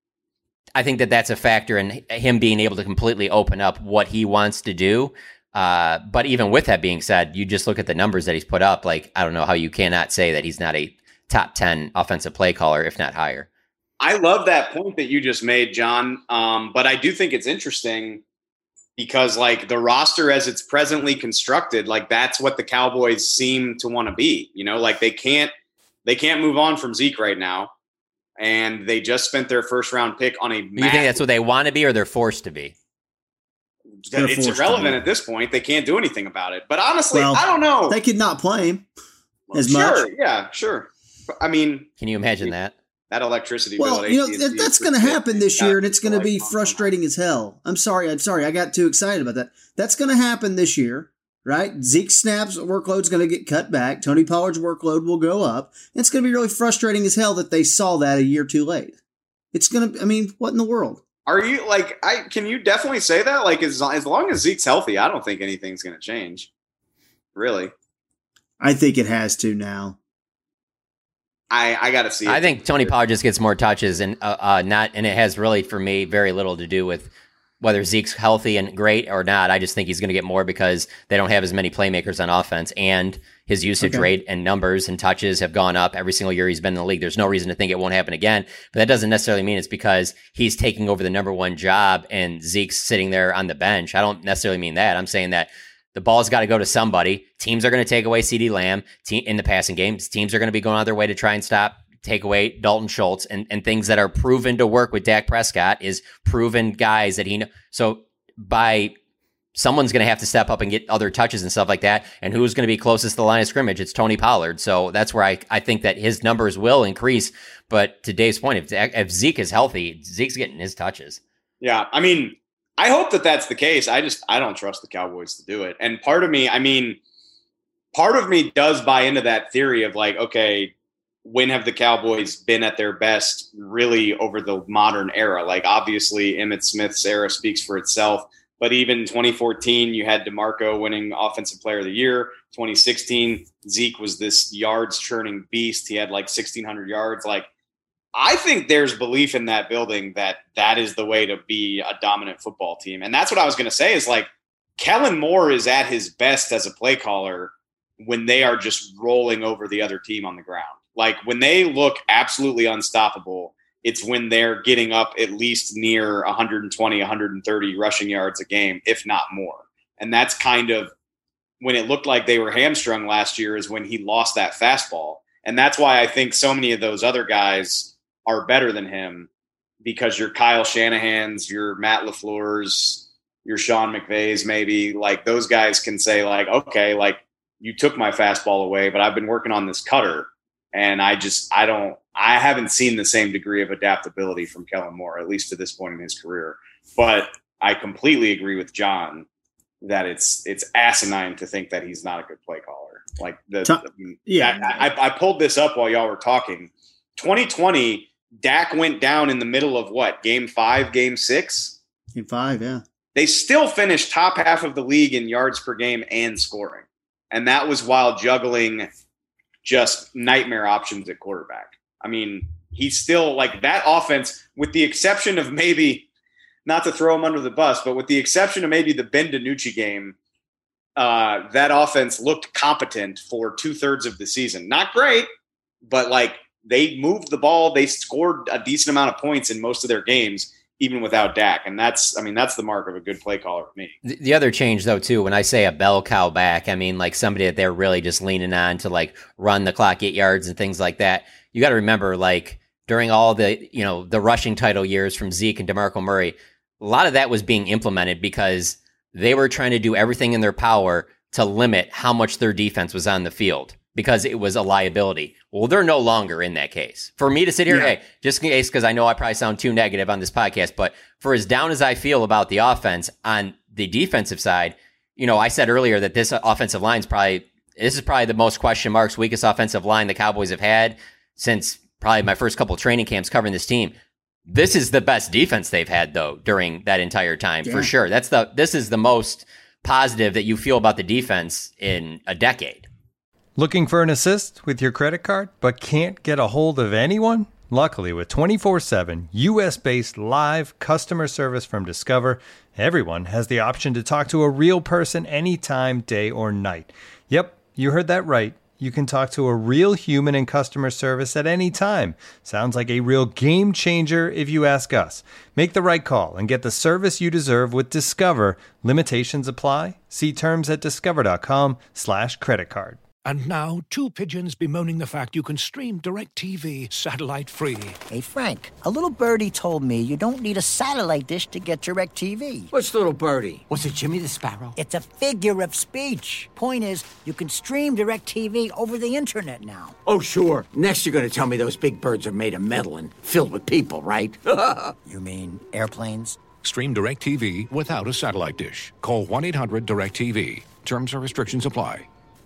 I think that that's a factor in him being able to completely open up what he wants to do. Uh, but even with that being said, you just look at the numbers that he's put up. Like, I don't know how you cannot say that he's not a top ten offensive play caller, if not higher. I love that point that you just made, John. Um, but I do think it's interesting because like the roster as it's presently constructed, like that's what the Cowboys seem to want to be, you know, like they can't, they can't move on from Zeke right now. And they just spent their first round pick on a. You think that's what they want to be or they're forced to be? They're it's irrelevant at this point. They can't do anything about it. But honestly, well, I don't know. They could not play him as sure, much. Yeah, sure. I mean, can you imagine that? That electricity well, bill. you know, that, that's going to happen this year, and it's going to be frustrating as hell. I'm sorry. I'm sorry. I got too excited about that. That's going to happen this year, right? Zeke Snap's workload's going to get cut back. Tony Pollard's workload will go up. It's going to be really frustrating as hell that they saw that a year too late. It's going to, I mean, what in the world? Are you like, I, can you definitely say that? Like, as, as long as Zeke's healthy, I don't think anything's going to change. Really? I think it has to now. I, I got to see it. I think Tony Pollard just gets more touches and uh, uh, not, and it has really, for me, very little to do with whether Zeke's healthy and great or not. I just think he's going to get more because they don't have as many playmakers on offense, and his usage okay. rate and numbers and touches have gone up every single year he's been in the league. There's no reason to think it won't happen again, but that doesn't necessarily mean it's because he's taking over the number one job and Zeke's sitting there on the bench. I don't necessarily mean that. I'm saying that the ball's got to go to somebody. Teams are going to take away CeeDee Lamb te- in the passing games. Teams are going to be going out of their way to try and stop, take away Dalton Schultz, and, and things that are proven to work with Dak Prescott is proven guys that he knows. So by someone's going to have to step up and get other touches and stuff like that. And who's going to be closest to the line of scrimmage? It's Tony Pollard. So that's where I, I think that his numbers will increase. But to Dave's point, if, if Zeke is healthy, Zeke's getting his touches. Yeah. I mean, I hope that that's the case. I just, I don't trust the Cowboys to do it. And part of me, I mean, part of me does buy into that theory of like, okay, when have the Cowboys been at their best really over the modern era? Like obviously Emmitt Smith's era speaks for itself, but even twenty fourteen, you had DeMarco winning Offensive Player of the Year. twenty sixteen, Zeke was this yards churning beast. He had like sixteen hundred yards. Like, I think there's belief in that building that that is the way to be a dominant football team. And that's what I was going to say is like Kellen Moore is at his best as a play caller when they are just rolling over the other team on the ground. Like when they look absolutely unstoppable, it's when they're getting up at least near one hundred twenty, one hundred thirty rushing yards a game, if not more. And that's kind of when it looked like they were hamstrung last year is when he lost that fastball. And that's why I think so many of those other guys are better than him, because your Kyle Shanahan's, your Matt LaFleur's, your Sean McVay's, maybe like those guys can say like, okay, like you took my fastball away, but I've been working on this cutter. And I just, I don't, I haven't seen the same degree of adaptability from Kellen Moore, at least to this point in his career. But I completely agree with John that it's, it's asinine to think that he's not a good play caller. Like the, Tom, yeah, I, I, I pulled this up while y'all were talking. twenty twenty, Dak went down in the middle of what? Game five, game six? Game five, yeah. They still finished top half of the league in yards per game and scoring. And that was while juggling just nightmare options at quarterback. I mean, he's still like that offense, with the exception of maybe, not to throw him under the bus, but with the exception of maybe the Ben DiNucci game, uh, that offense looked competent for two thirds of the season. Not great, but like they moved the ball. They scored a decent amount of points in most of their games, even without Dak. And that's, I mean, that's the mark of a good play caller for me. The, the other change though, too, when I say a bell cow back, I mean like somebody that they're really just leaning on to like run the clock, get yards and things like that. You got to remember, like during all the, you know, the rushing title years from Zeke and DeMarco Murray, a lot of that was being implemented because they were trying to do everything in their power to limit how much their defense was on the field because it was a liability. Well, they're no longer in that case. For me to sit here, yeah. hey, just in case, because I know I probably sound too negative on this podcast, but for as down as I feel about the offense on the defensive side, you know, I said earlier that this offensive line is probably, this is probably the most question marks, weakest offensive line the Cowboys have had since probably my first couple of training camps covering this team. This is the best defense they've had, though, during that entire time, yeah. for sure. That's the this is the most positive that you feel about the defense in a decade. Looking for an assist with your credit card, but can't get a hold of anyone? Luckily, with twenty-four seven U S-based live customer service from Discover, everyone has the option to talk to a real person anytime, day or night. Yep, you heard that right. You can talk to a real human in customer service at any time. Sounds like a real game changer if you ask us. Make the right call and get the service you deserve with Discover. Limitations apply. See terms at discover.com slash credit card. And now, two pigeons bemoaning the fact you can stream DirecTV satellite-free. Hey, Frank, a little birdie told me you don't need a satellite dish to get DirecTV. Which little birdie? Was it Jimmy the Sparrow? It's a figure of speech. Point is, you can stream DirecTV over the internet now. Oh, sure. Next you're going to tell me those big birds are made of metal and filled with people, right? You mean airplanes? Stream DirecTV without a satellite dish. Call one eight hundred direct T V. Terms and restrictions apply.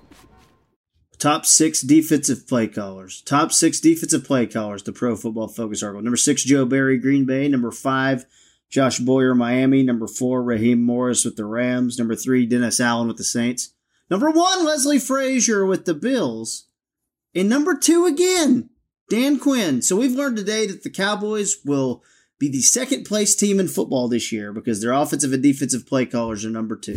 Top six defensive play callers. Top six defensive play callers, the Pro Football Focus article. Number six, Joe Barry, Green Bay. Number five, Josh Boyer, Miami. Number four, Raheem Morris with the Rams. Number three, Dennis Allen with the Saints. Number one, Leslie Frazier with the Bills. And number two again, Dan Quinn. So we've learned today that the Cowboys will be the second place team in football this year because their offensive and defensive play callers are number two.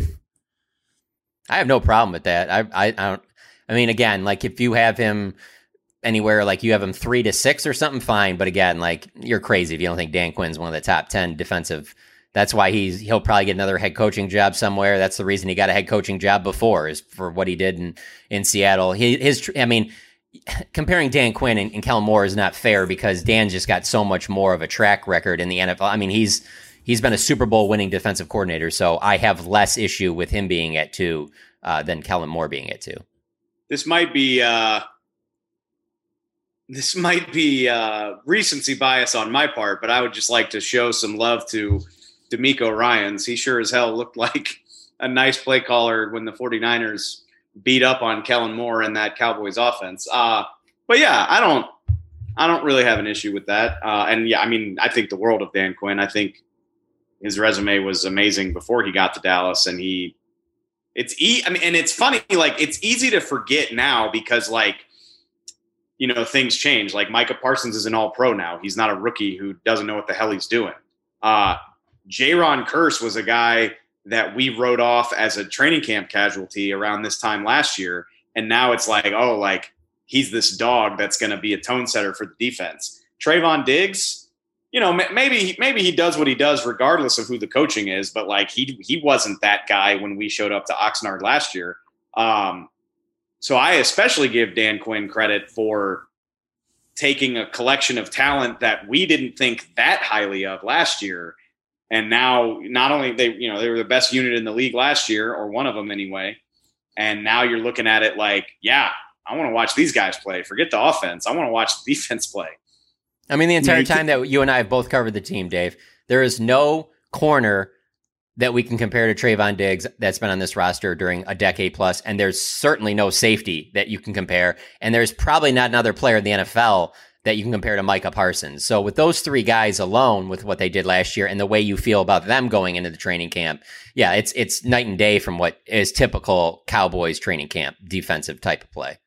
I have no problem with that. I, I, I don't. I mean, again, like if you have him anywhere, like you have him three to six or something, fine. But again, like you're crazy if you don't think Dan Quinn's one of the top ten defensive. That's why he's he'll probably get another head coaching job somewhere. That's the reason he got a head coaching job before, is for what he did in in Seattle. He, his, I mean, comparing Dan Quinn and, and Kellen Moore is not fair because Dan's just got so much more of a track record in the N F L. I mean, he's he's been a Super Bowl winning defensive coordinator, so I have less issue with him being at two uh, than Kellen Moore being at two. This might be uh, this might be uh, recency bias on my part, but I would just like to show some love to DeMeco Ryans. He sure as hell looked like a nice play caller when the 49ers beat up on Kellen Moore and that Cowboys offense. Uh, but yeah, I don't I don't really have an issue with that. Uh, and yeah, I mean, I think the world of Dan Quinn. I think his resume was amazing before he got to Dallas, and he. It's e- I mean, and it's funny, like it's easy to forget now because like, you know, things change. Like Micah Parsons is an all pro now. He's not a rookie who doesn't know what the hell he's doing. Uh, Jaron Kearse was a guy that we wrote off as a training camp casualty around this time last year. And now it's like, oh, like he's this dog that's going to be a tone setter for the defense. Trayvon Diggs, you know, maybe maybe he does what he does regardless of who the coaching is, but like he he wasn't that guy when we showed up to Oxnard last year. Um, so I especially give Dan Quinn credit for taking a collection of talent that we didn't think that highly of last year, and now not only they you know they were the best unit in the league last year, or one of them anyway, and now you're looking at it like, yeah, I want to watch these guys play. Forget the offense, I want to watch the defense play. I mean, the entire time that you and I have both covered the team, Dave, there is no corner that we can compare to Trayvon Diggs that's been on this roster during a decade plus. And there's certainly no safety that you can compare. And there's probably not another player in the N F L that you can compare to Micah Parsons. So with those three guys alone, with what they did last year and the way you feel about them going into the training camp, yeah, it's it's night and day from what is typical Cowboys training camp defensive type of play.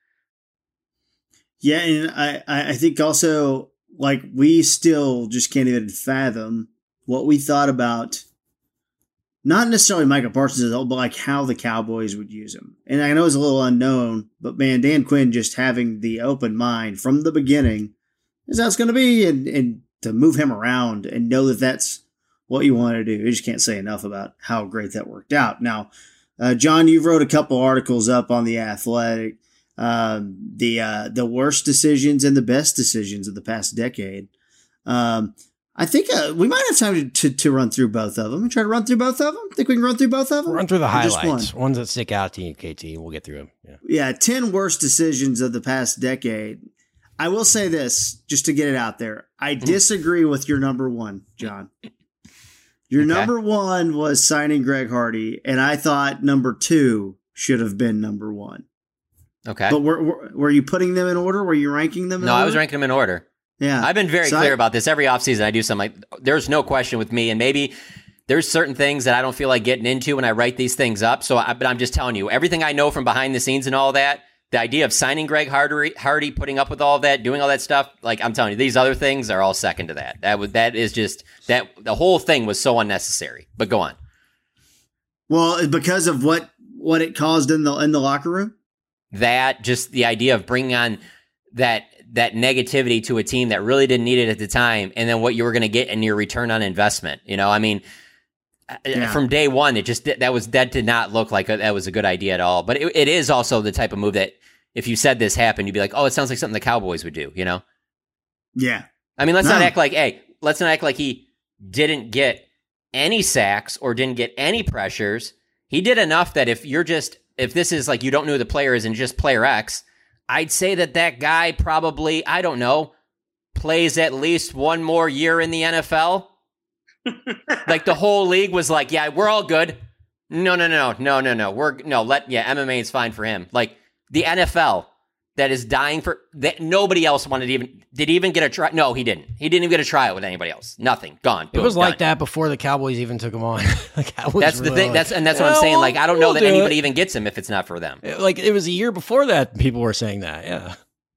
Yeah, and I, I think also, like, we still just can't even fathom what we thought about not necessarily Micah Parsons, but like how the Cowboys would use him. And I know it's a little unknown, but man, Dan Quinn just having the open mind from the beginning is how it's going to be, and, and to move him around and know that that's what you want to do. You just can't say enough about how great that worked out. Now, uh, John, you've wrote a couple articles up on The Athletic, um, the uh, the worst decisions and the best decisions of the past decade. Um, I think uh, we might have time to, to, to run through both of them. Try to run through both of them. Think we can run through both of them? Run through the Or just highlights, one? ones that stick out to you, K T. We'll get through them. Yeah. Yeah, ten worst decisions of the past decade. I will say this, just to get it out there. I disagree with your number one, John. Your Okay. number one was signing Greg Hardy, and I thought number two should have been number one. Okay. But were, were, were you putting them in order? Were you ranking them in No, order? I was ranking them in order. Yeah. I've been very So clear I- about this. Every offseason I do something like, there's no question with me. And maybe there's certain things that I don't feel like getting into when I write these things up. So I, but I'm just telling you, everything I know from behind the scenes and all that, the idea of signing Greg Hardy, Hardy, putting up with all of that, doing all that stuff, like I'm telling you, these other things are all second to that. That was, that is just, that the whole thing was so unnecessary. But go on. Well, because of what, what it caused in the in the locker room? That, just the idea of bringing on that that negativity to a team that really didn't need it at the time, and then what you were going to get in your return on investment. You know, I mean, Yeah. from day one, it just that was that did not look like a, that was a good idea at all. But it, it is also the type of move that if you said this happened, you'd be like, oh, it sounds like something the Cowboys would do. You know? Yeah. I mean, let's No. not act like, hey, let's not act like he didn't get any sacks or didn't get any pressures. He did enough that if you're just, if this is like you don't know who the player is and just player X, I'd say that that guy probably, I don't know, plays at least one more year in the N F L. Like the whole league was like, yeah, we're all good. No, no, no, no, no, no. We're no, let, yeah, M M A is fine for him. Like the N F L that is dying for, that nobody else wanted to even, did he even get a try? No, he didn't. He didn't even get a tryout with anybody else. Nothing. Gone. It Boom, was like done. that before the Cowboys even took him on. The Cowboys That's the were thing. like, That's and that's what "Yeah, I'm saying. we'll- Like I don't know we'll that do anybody it." even gets him if it's not for them. Like it was a year before that people were saying that. Yeah.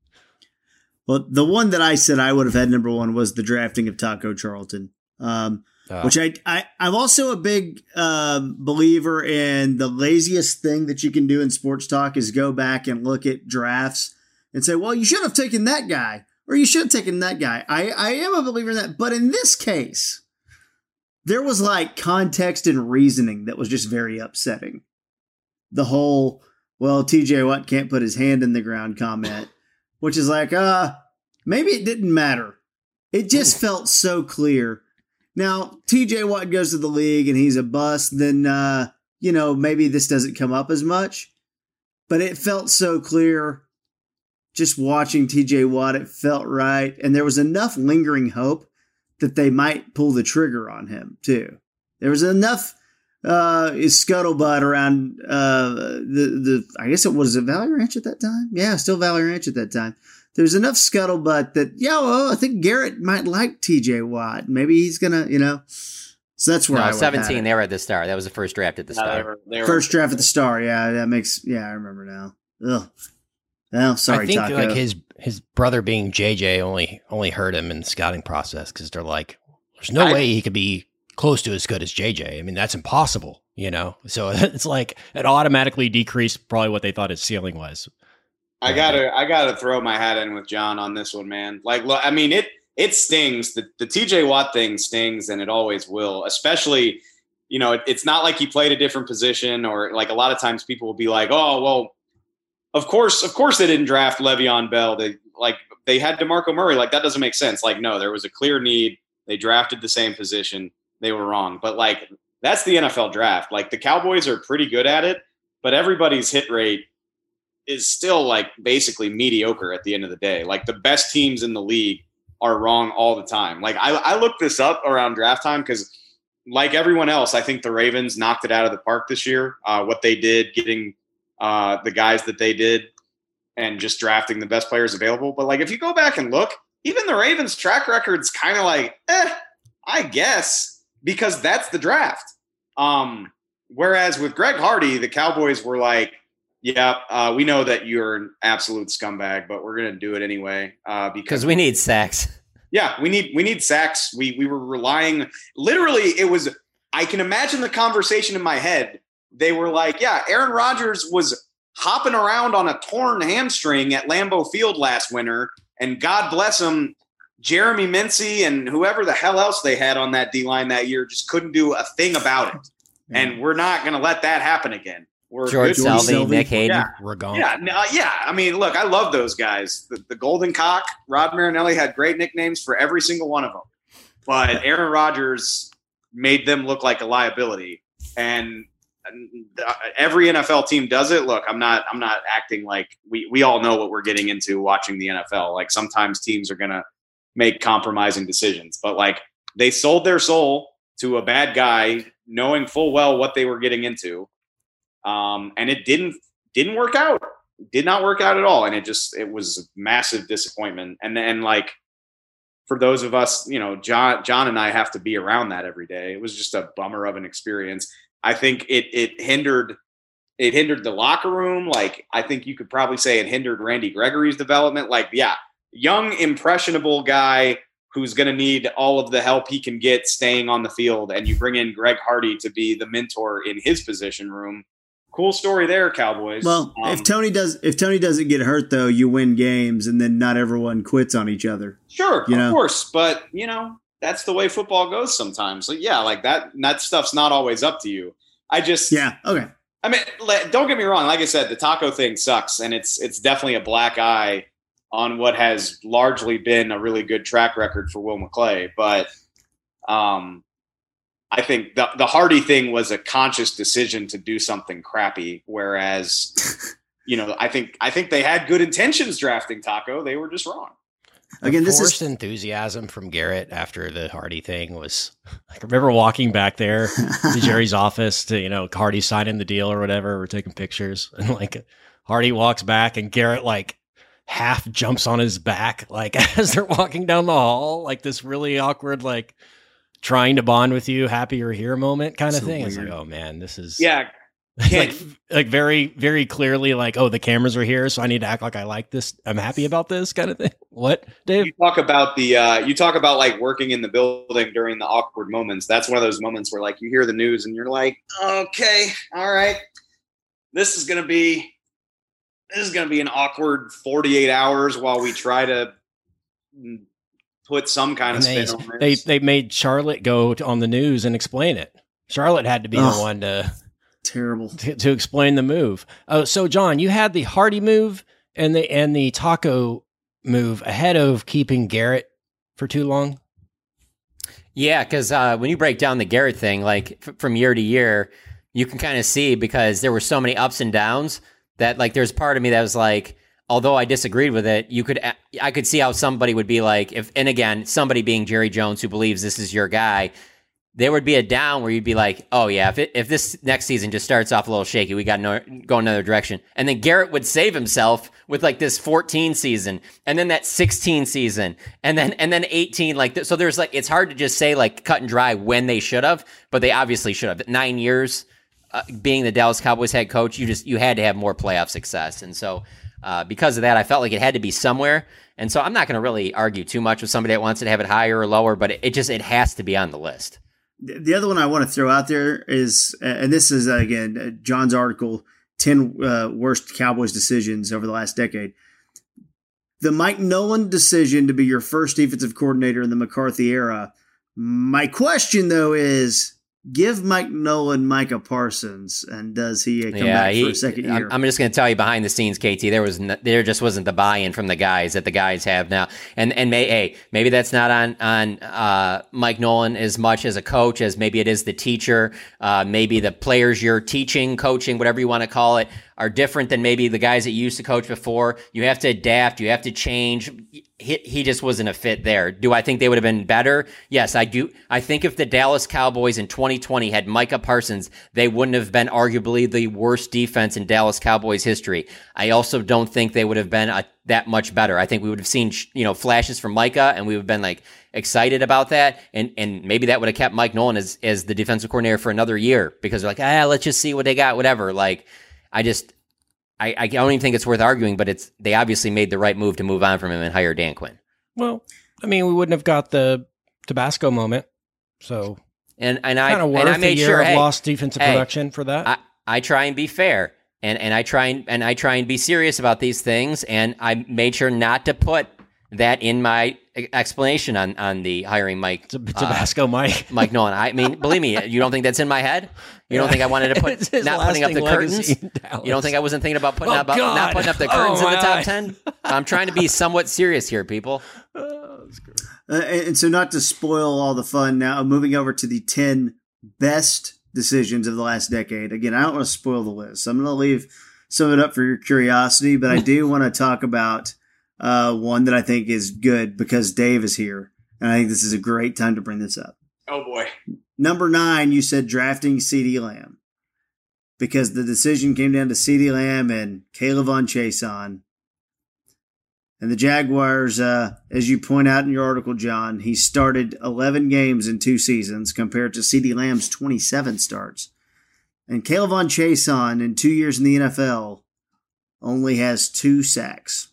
Well, the one that I said I would have had number one was the drafting of Taco Charlton, um, Oh. which I, I, I'm also a big uh, believer in. The laziest thing that you can do in sports talk is go back and look at drafts and say, well, you should have taken that guy or you should have taken that guy. I, I am a believer in that. But in this case, there was like context and reasoning that was just very upsetting. The whole, well, T J Watt can't put his hand in the ground comment, which is like, uh, maybe it didn't matter. It just felt so clear. Now, T J Watt goes to the league and he's a bust, then, uh, you know, maybe this doesn't come up as much. But it felt so clear just watching T J Watt. It felt right. And there was enough lingering hope that they might pull the trigger on him, too. There was enough uh, scuttlebutt around uh, the, the, I guess it was a Valley Ranch at that time. Yeah, still Valley Ranch at that time. There's enough scuttlebutt that, yeah, well, I think Garrett might like T J Watt. Maybe he's going to, you know. So that's where No, I would have seventeen. had They were at the Star. That was the first draft at the No, Star. they were, they it. were, First draft at the Star. Yeah, that makes, yeah, I remember now. Ugh. Well, sorry, I think Taco. like his his brother being J J only only hurt him in the scouting process because they're like, there's no I- way he could be close to as good as J J. I mean, that's impossible, you know. So it's like it automatically decreased probably what they thought his ceiling was. I gotta, I gotta throw my hat in with John on this one, man. Like, look, I mean, it, it stings. The, the T J Watt thing stings, and it always will. Especially, you know, it, it's not like he played a different position, or like a lot of times people will be like, "Oh, well, of course, of course they didn't draft Le'Veon Bell. They like they had DeMarco Murray. Like that doesn't make sense. Like, no, there was a clear need. They drafted the same position. They were wrong. But like that's the N F L draft. Like the Cowboys are pretty good at it, but everybody's hit rate is still like basically mediocre at the end of the day. Like the best teams in the league are wrong all the time. Like I, I looked this up around draft time because like everyone else, I think the Ravens knocked it out of the park this year. Uh, what they did, getting uh, the guys that they did, and just drafting the best players available. But like, if you go back and look, even the Ravens' track record's kind of like, eh, I guess, because that's the draft. Um, whereas with Greg Hardy, the Cowboys were like, yeah, uh, we know that you're an absolute scumbag, but we're going to do it anyway. Uh, because we need sacks. Yeah, we need we need sacks. We we were relying literally. It was I can imagine the conversation in my head. They were like, yeah, Aaron Rodgers was hopping around on a torn hamstring at Lambeau Field last winter, and God bless him, Jeremy Mincey and whoever the hell else they had on that D-line that year just couldn't do a thing about it. And we're not going to let that happen again. We're George Selvey, Nick Hayden, yeah. we're gone. Yeah, no, yeah. I mean, look, I love those guys. The, the Golden Cock, Rod Marinelli had great nicknames for every single one of them. But Aaron Rodgers made them look like a liability. And every N F L team does it. Look, I'm not I'm not acting like we, we all know what we're getting into watching the N F L. Like sometimes teams are going to make compromising decisions. But like they sold their soul to a bad guy knowing full well what they were getting into. Um, and it didn't didn't work out. Did not work out at all. And it just it was a massive disappointment. And then like for those of us, you know, John John and I have to be around that every day. It was just a bummer of an experience. I think it it hindered it hindered the locker room. Like I think you could probably say it hindered Randy Gregory's development. Like, yeah, young, impressionable guy who's going to need all of the help he can get staying on the field. And you bring in Greg Hardy to be the mentor in his position room. Cool story there, Cowboys. Well, um, if Tony does, if Tony doesn't get hurt though, you win games, and then not everyone quits on each other. Sure, you of know? course, but you know that's the way football goes sometimes. So yeah, like that. That stuff's not always up to you. I just yeah, okay. I mean, don't get me wrong. Like I said, the taco thing sucks, and it's it's definitely a black eye on what has largely been a really good track record for Will McClay. But um. I think the, the Hardy thing was a conscious decision to do something crappy. Whereas, you know, I think, I think they had good intentions drafting Taco. They were just wrong. Again, this is enthusiasm from Garrett after the Hardy thing was like, I remember walking back there to Jerry's office to, you know, Hardy signing the deal or whatever. We're taking pictures and like Hardy walks back and Garrett like half jumps on his back, like as they're walking down the hall, like this really awkward, like, trying to bond with you, happy you're here moment kind of so thing. Weird. It's like, oh man, this is yeah, like like very very clearly like, oh, the cameras are here, so I need to act like I like this. I'm happy about this kind of thing. What, Dave? You talk about the uh, you talk about like working in the building during the awkward moments. That's one of those moments where like you hear the news and you're like, okay, all right, this is gonna be this is gonna be an awkward forty-eight hours while we try to put some kind of and spin they, on this. They they made Charlotte go to, on the news and explain it. Charlotte had to be Ugh, the one to terrible to, to explain the move. Oh, so John, you had the Hardy move and the and the Taco move ahead of keeping Garrett for too long. Yeah, because uh, when you break down the Garrett thing, like f- from year to year, you can kind of see because there were so many ups and downs that like there's part of me that was like, although I disagreed with it, you could I could see how somebody would be like, if and again, somebody being Jerry Jones who believes this is your guy, there would be a down where you'd be like, oh yeah, if it, if this next season just starts off a little shaky, we got to no, go another direction. And then Garrett would save himself with like this fourteen season, and then that sixteen season, and then and then eighteen. Like th- so, there's like it's hard to just say like cut and dry when they should have, but they obviously should have. Nine years uh, being the Dallas Cowboys head coach, you just you had to have more playoff success, and so. Uh, because of that, I felt like it had to be somewhere. And so I'm not going to really argue too much with somebody that wants to have it higher or lower, but it, it just, it has to be on the list. The other one I want to throw out there is, and this is, again, John's article, ten uh, worst Cowboys decisions over the last decade. The Mike Nolan decision to be your first defensive coordinator in the McCarthy era. My question, though, is, give Mike Nolan Micah Parsons, and does he come yeah, back he, for a second year? I'm just going to tell you behind the scenes, K T, there was no, there just wasn't the buy-in from the guys that the guys have now. And and may, hey, maybe that's not on on uh, Mike Nolan as much as a coach as maybe it is the teacher, uh, maybe the players you're teaching, coaching, whatever you want to call it. are different than maybe the guys that you used to coach before. You have to adapt. You have to change. He, he just wasn't a fit there. Do I think they would have been better? Yes, I do. I think if the Dallas Cowboys in twenty twenty had Micah Parsons, they wouldn't have been arguably the worst defense in Dallas Cowboys history. I also don't think they would have been a, that much better. I think we would have seen, you know, flashes from Micah, and we would have been like excited about that. And and maybe that would have kept Mike Nolan as, as the defensive coordinator for another year, because they're like, ah, let's just see what they got, whatever. Like, I just, I, I don't even think it's worth arguing, but it's, they obviously made the right move to move on from him and hire Dan Quinn. Well, I mean, we wouldn't have got the Tabasco moment. So, and and I kind of and I made year sure of hey, lost defensive hey, production for that. I, I try and be fair, and and I try and and I try and be serious about these things, and I made sure not to put that in my explanation on, on the hiring Mike Tabasco uh, Mike Mike Nolan. I mean, believe me, you don't think that's in my head? You don't think I wanted to put not putting up the curtains? You don't think I wasn't thinking about putting oh, up not putting up the curtains oh, in the top eye. ten? I'm trying to be somewhat serious here, people. Uh, and so, not to spoil all the fun, now moving over to the ten best decisions of the last decade. Again, I don't want to spoil the list. I'm going to leave some of it up for your curiosity, but I do want to talk about uh, one that I think is good because Dave is here, and I think this is a great time to bring this up. Oh boy! Number nine, you said drafting CeeDee Lamb because the decision came down to CeeDee Lamb and K'Lavon Chaisson. And the Jaguars, uh, as you point out in your article, John, he started eleven games in two seasons compared to CeeDee Lamb's twenty-seven starts. And K'Lavon Chaisson, in two years in the N F L, only has two sacks.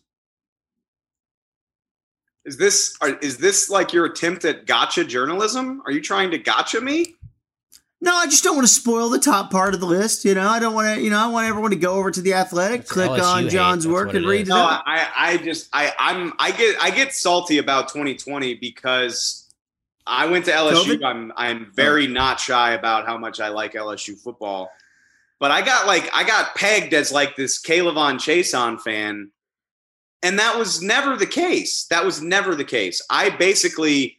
Is this are, is this like your attempt at gotcha journalism? Are you trying to gotcha me? No, I just don't want to spoil the top part of the list. You know, I don't want to, you know, I want everyone to go over to The Athletic, That's click L S U on hate. John's That's work what and it read is. it No, up. I, I just I I'm I get I get salty about twenty twenty because I went to L S U. COVID? I'm I'm very not shy about how much I like L S U football. But I got like I got pegged as like this K'Lavon Chaisson fan. And that was never the case. That was never the case. I basically,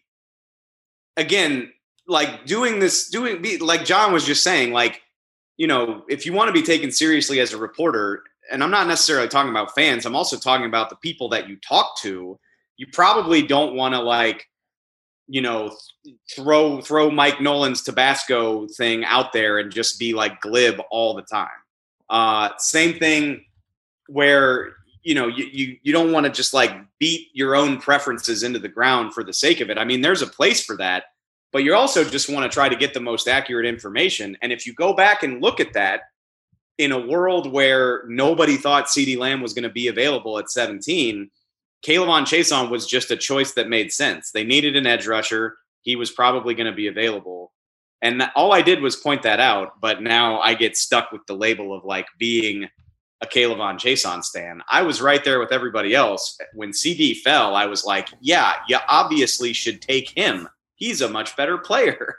again, like doing this, doing like John was just saying, like, you know, if you want to be taken seriously as a reporter, and I'm not necessarily talking about fans, I'm also talking about the people that you talk to, you probably don't want to like, you know, throw throw Mike Nolan's Tabasco thing out there and just be like glib all the time. Uh, same thing where, you know, you, you, you don't want to just like beat your own preferences into the ground for the sake of it. I mean, there's a place for that, but you also just want to try to get the most accurate information. And if you go back and look at that in a world where nobody thought CeeDee Lamb was going to be available at seventeen, K'Lavon Chaisson was just a choice that made sense. They needed an edge rusher. He was probably going to be available. And all I did was point that out, but now I get stuck with the label of like being a K'Lavon Chaisson stan. I was right there with everybody else. When C D fell, I was like, yeah, you obviously should take him. He's a much better player.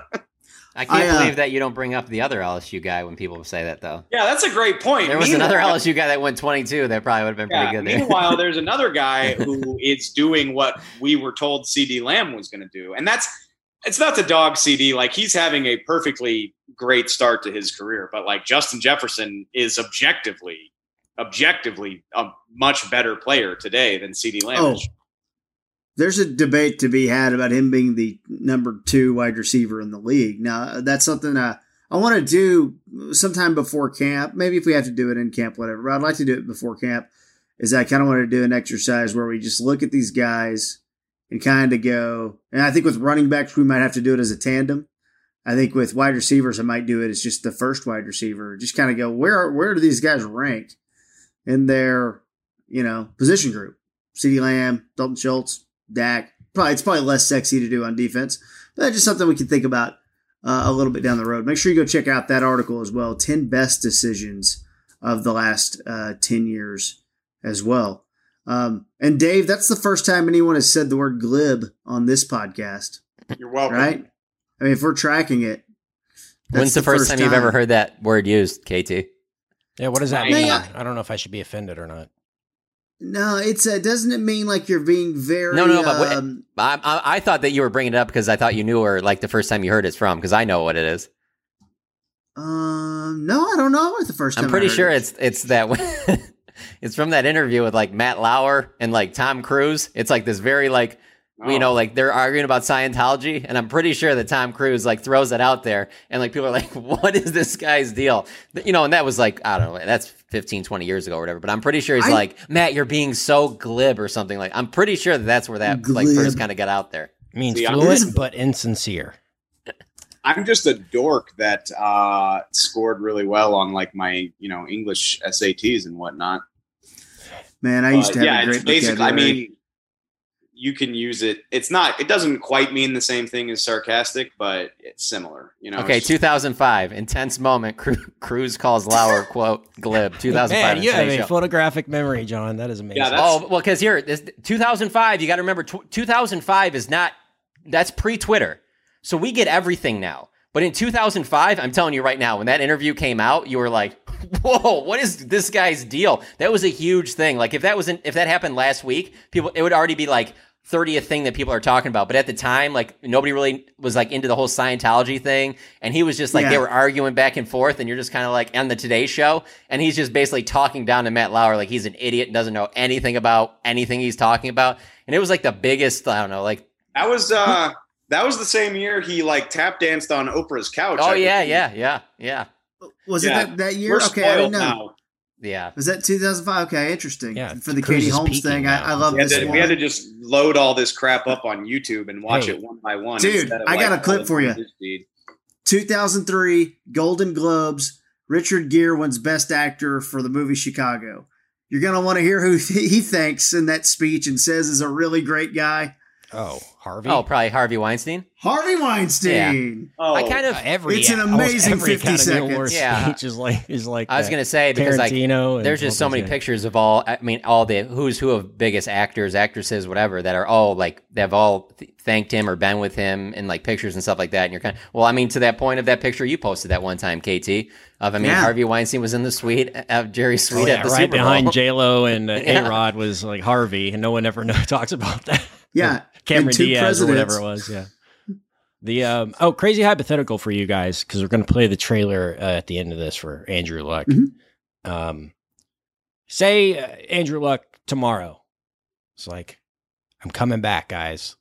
I can't I, uh, believe that you don't bring up the other L S U guy when people say that, though. Yeah, that's a great point. There was Meanwhile, another L S U guy that went twenty-two. That probably would have been yeah, pretty good there. Meanwhile, there's another guy who is doing what we were told CeeDee Lamb was going to do. And that's, it's not to dog C D. Like, he's having a perfectly great start to his career. But, like, Justin Jefferson is objectively, objectively a much better player today than CeeDee Lamb Oh. is. There's a debate to be had about him being the number two wide receiver in the league. Now, that's something I, I want to do sometime before camp. Maybe if we have to do it in camp, whatever. But I'd like to do it before camp. Is I kind of want to do an exercise where we just look at these guys and kind of go. And I think with running backs, we might have to do it as a tandem. I think with wide receivers, I might do it as just the first wide receiver. Just kind of go, where where do these guys rank in their, you know, position group? CeeDee Lamb, Dalton Schultz, Dak. Probably it's probably less sexy to do on defense, but that's just something we can think about uh, a little bit down the road. Make sure you go check out that article as well. ten best decisions of the last uh, ten years as well. Um, and Dave, that's the first time anyone has said the word glib on this podcast. You're welcome. Right? I mean, if we're tracking it. When's the, the first, first time, time you've ever heard that word used, K T? Yeah, what does that No, mean? yeah. I don't know if I should be offended or not. No, it's uh, doesn't it mean like you're being very? No, no, but um, I, I, I thought that you were bringing it up because I thought you knew where like the first time you heard it's from because I know what it is. Um, no, I don't know. It's the first time. I'm pretty I heard sure it. it's it's that. It's from that interview with like Matt Lauer and like Tom Cruise. It's like this very like. Oh. You know, like they're arguing about Scientology, and I'm pretty sure that Tom Cruise like throws it out there, and like people are like, "What is this guy's deal?" You know, and that was like I don't know, that's fifteen, twenty years ago or whatever. But I'm pretty sure he's I, like, "Matt, you're being so glib" or something like. I'm pretty sure that that's where that glib. like first kind of got out there. It means See, fluent but insincere. I'm just a dork that uh, scored really well on like my you know English S A Ts and whatnot. Man, I used Uh, to have yeah, a great it's basically. I vocabulary. mean, you can use it. It's not. It doesn't quite mean the same thing as sarcastic, but it's similar. You know. Okay, it's two thousand five, intense moment. Cru- Cruise calls Lauer quote glib. two thousand five. Man, you have Today a Show. photographic memory, John. That is amazing. Yeah, that's- Oh well, because here, this two thousand five. You got to remember, tw- two thousand five is not. That's pre-Twitter, so we get everything now. But in two thousand five, I'm telling you right now, when that interview came out, you were like, "Whoa, what is this guy's deal?" That was a huge thing. Like if that wasn't, if that happened last week, people, it would already be like thirtieth thing that people are talking about. But at the time, like nobody really was like into the whole Scientology thing. And he was just like, Yeah. they were arguing back and forth. And you're just kind of like on the Today Show. And he's just basically talking down to Matt Lauer like he's an idiot and doesn't know anything about anything he's talking about. And it was like the biggest, I don't know, like. That was uh that was the same year he like tap danced on Oprah's couch. Oh, I yeah, believe. yeah, yeah, yeah. Was Yeah. it that, that year? We're Okay, I didn't spoiled know. now. Yeah. Was that two thousand five? Okay, interesting. Yeah, For the Cruise Katie is Holmes peaking thing, now. I, I love We had, this to, one. we had to just load all this crap up on YouTube and watch Hey. it one by one. Dude, instead of, I got like, a clip all for in you. his feed. two thousand three Golden Globes. Richard Gere wins Best Actor for the movie Chicago. You're going to want to hear who th- he thanks in that speech and says is a really great guy. Oh, Harvey. Oh, probably Harvey Weinstein. Harvey Weinstein. Oh, I kind of. Uh, every It's an almost amazing every fifty Academy Award seconds. Yeah. speech is like is like. I was that. gonna say because like Tarantino and there's just so all many those guys. pictures of all. I mean, all the who's who of biggest actors, actresses, whatever that are all like they have all th- thanked him or been with him in like pictures and stuff like that. And you're kind of well, I mean, to that point of that picture you posted that one time, K T. Of I mean, Yeah. Harvey Weinstein was in the suite of Jerry's suite Oh, yeah, at the right Super behind Bowl. J Lo and uh, Yeah. A Rod was like Harvey, and no one ever know, talks about that. Yeah. Cameron and two Diaz or whatever presidents. it was. Yeah. The um, oh, crazy hypothetical for you guys because we're going to play the trailer uh, at the end of this for Andrew Luck. Mhm. Um, say uh, Andrew Luck tomorrow. It's like I'm coming back, guys.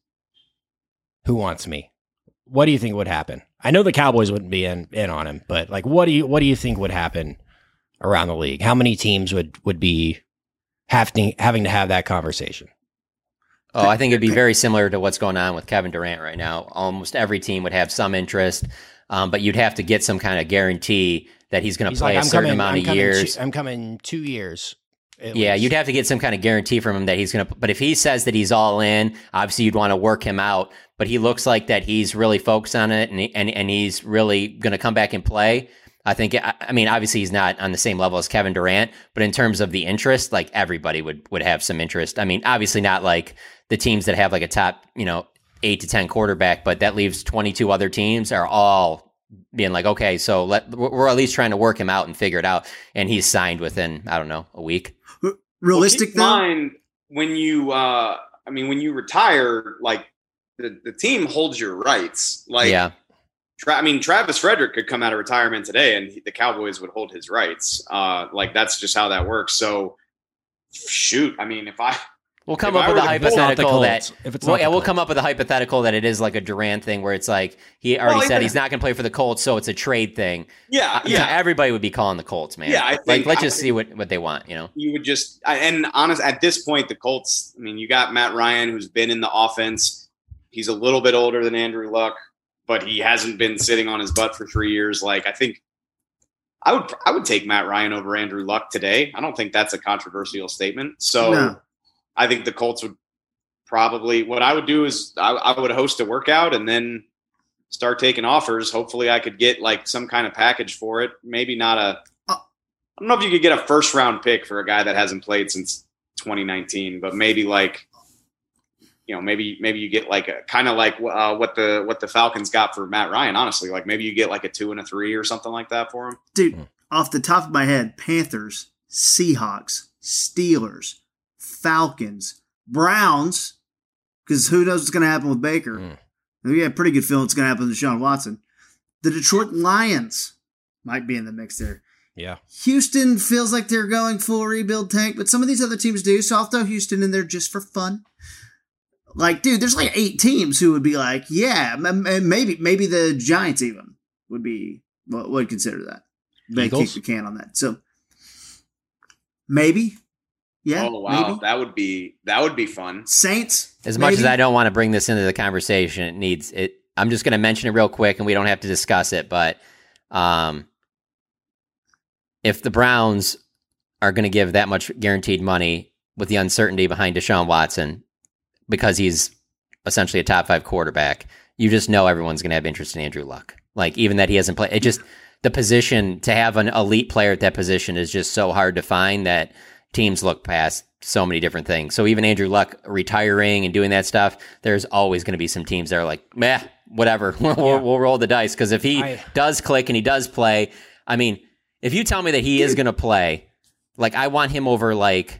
Who wants me? What do you think would happen? I know the Cowboys wouldn't be in, in on him, but like, what do you what do you think would happen around the league? How many teams would would be having having to have that conversation? Oh, I think it'd be very similar to what's going on with Kevin Durant right now. Almost every team would have some interest, um, but you'd have to get some kind of guarantee that he's going to He's play like, a I'm certain coming, amount I'm of coming years. Two, I'm coming two years. at Yeah, least. you'd have to get some kind of guarantee from him that he's going to. But if he says that he's all in, obviously you'd want to work him out. But he looks like that he's really focused on it, and he, and and he's really going to come back and play. I think. I, I mean, obviously he's not on the same level as Kevin Durant, but in terms of the interest, like everybody would would have some interest. I mean, obviously not like the teams that have like a top, you know, eight to ten quarterback, but that leaves twenty-two other teams are all being like, okay, so let we're at least trying to work him out and figure it out. And he's signed within, I don't know, a week. Realistic, well, keep in though? mind when you, uh, I mean, when you retire, like the, the team holds your rights. Like, yeah. Tra- I mean, Travis Frederick could come out of retirement today, and he, the Cowboys would hold his rights. Uh, like that's just how that works. So, shoot, I mean, if I We'll come If up I with a were to- hypothetical that Colts, if it's well, not yeah, the we'll Colts. come up with a hypothetical that it is like a Durant thing where it's like he already Well, said even- he's not going to play for the Colts, so it's a trade thing. yeah, Uh, yeah, everybody would be calling the Colts, man. Yeah, I like think- let's I just think- see what, what they want, you know. you would just I- and honest at this point, the Colts. I mean, you got Matt Ryan, who's been in the offense. He's a little bit older than Andrew Luck, but he hasn't been sitting on his butt for three years. Like I think. I would I would take Matt Ryan over Andrew Luck today. I don't think that's a controversial statement. So No. I think the Colts would probably what I would do is I, I would host a workout and then start taking offers. Hopefully I could get like some kind of package for it. Maybe not a I don't know if you could get a first round pick for a guy that hasn't played since twenty nineteen, but maybe like you know, maybe maybe you get like a kind of like uh, what the what the Falcons got for Matt Ryan. Honestly, like maybe you get like a two and a three or something like that for him. Dude, off the top of my head, Panthers, Seahawks, Steelers, Falcons, Browns, because who knows what's going to happen with Baker. Mm. We have a pretty good feeling it's going to happen with Deshaun Watson. The Detroit Lions, might be in the mix there. Yeah. Houston feels like they're going full rebuild tank, but some of these other teams do, so I'll throw Houston in there just for fun. Like, dude, there's like eight teams who would be like, yeah, maybe maybe the Giants even would be, would consider that. They kick the can on that. So, maybe. Yeah. Oh, wow. Maybe. That would be, that would be fun. Saints. As maybe. much as I don't want to bring this into the conversation, it needs it. I'm just going to mention it real quick and we don't have to discuss it, but um, if the Browns are going to give that much guaranteed money with the uncertainty behind Deshaun Watson, because he's essentially a top five quarterback, you just know everyone's going to have interest in Andrew Luck. Like, even that he hasn't played, it just, the position, to have an elite player at that position is just so hard to find that teams look past so many different things. So even Andrew Luck retiring and doing that stuff, there's always going to be some teams that are like, meh, whatever, we'll, yeah. we'll roll the dice. Because if he I, does click and he does play, I mean, if you tell me that he is going to play, like, I want him over, like,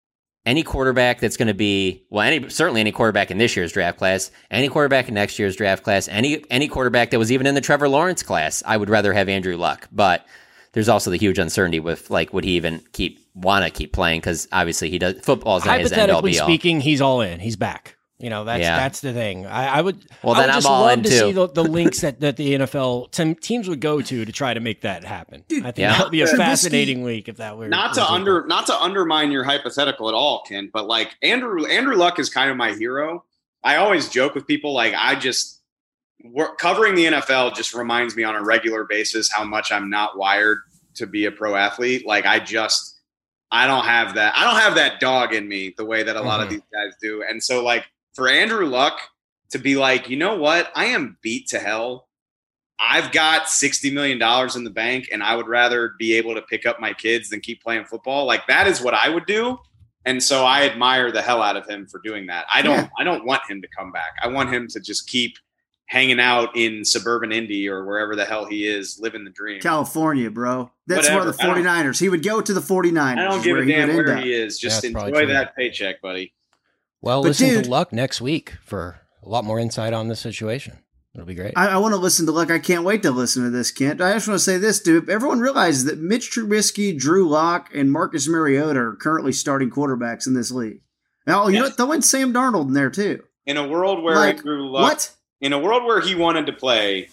any quarterback that's going to be, well, any certainly any quarterback in this year's draft class, any quarterback in next year's draft class, any any quarterback that was even in the Trevor Lawrence class, I would rather have Andrew Luck. But there's also the huge uncertainty with, like, would he even keep want to keep playing? Because obviously he does. Football's not his end all be all. Hypothetically speaking, he's all in. He's back. You know, that's yeah. that's the thing. I, I would. Well, I then would I'm just all love in to too. see the, the links that, that the N F L te- teams would go to to try to make that happen. Dude, I think yeah. that would be a fascinating week if that were not to under not to undermine your hypothetical at all, Ken. But like Andrew Andrew Luck is kind of my hero. I always joke with people like I just work, covering the N F L just reminds me on a regular basis how much I'm not wired to be a pro athlete. Like I just I don't have that. I don't have that dog in me the way that a lot mm-hmm. of these guys do. And so like. For Andrew Luck to be like, you know what? I am beat to hell. I've got sixty million dollars in the bank, and I would rather be able to pick up my kids than keep playing football. Like, that is what I would do. And so I admire the hell out of him for doing that. I don't yeah. I don't want him to come back. I want him to just keep hanging out in suburban Indy or wherever the hell he is, living the dream. California, bro. That's Whatever. Where the 49ers. He would go to the 49ers. I don't give a damn where he is. Just yeah, enjoy that paycheck, buddy. Well, but listen dude, to Luck next week for a lot more insight on this situation. It'll be great. I, I want to listen to Luck. I can't wait to listen to this, Kent. I just want to say this, dude. Everyone realizes that Mitch Trubisky, Drew Lock, and Marcus Mariota are currently starting quarterbacks in this league. Now, you yes. know what? Throw in Sam Darnold in there, too. In a world where like, Andrew Luck, what? In a world where he wanted to play,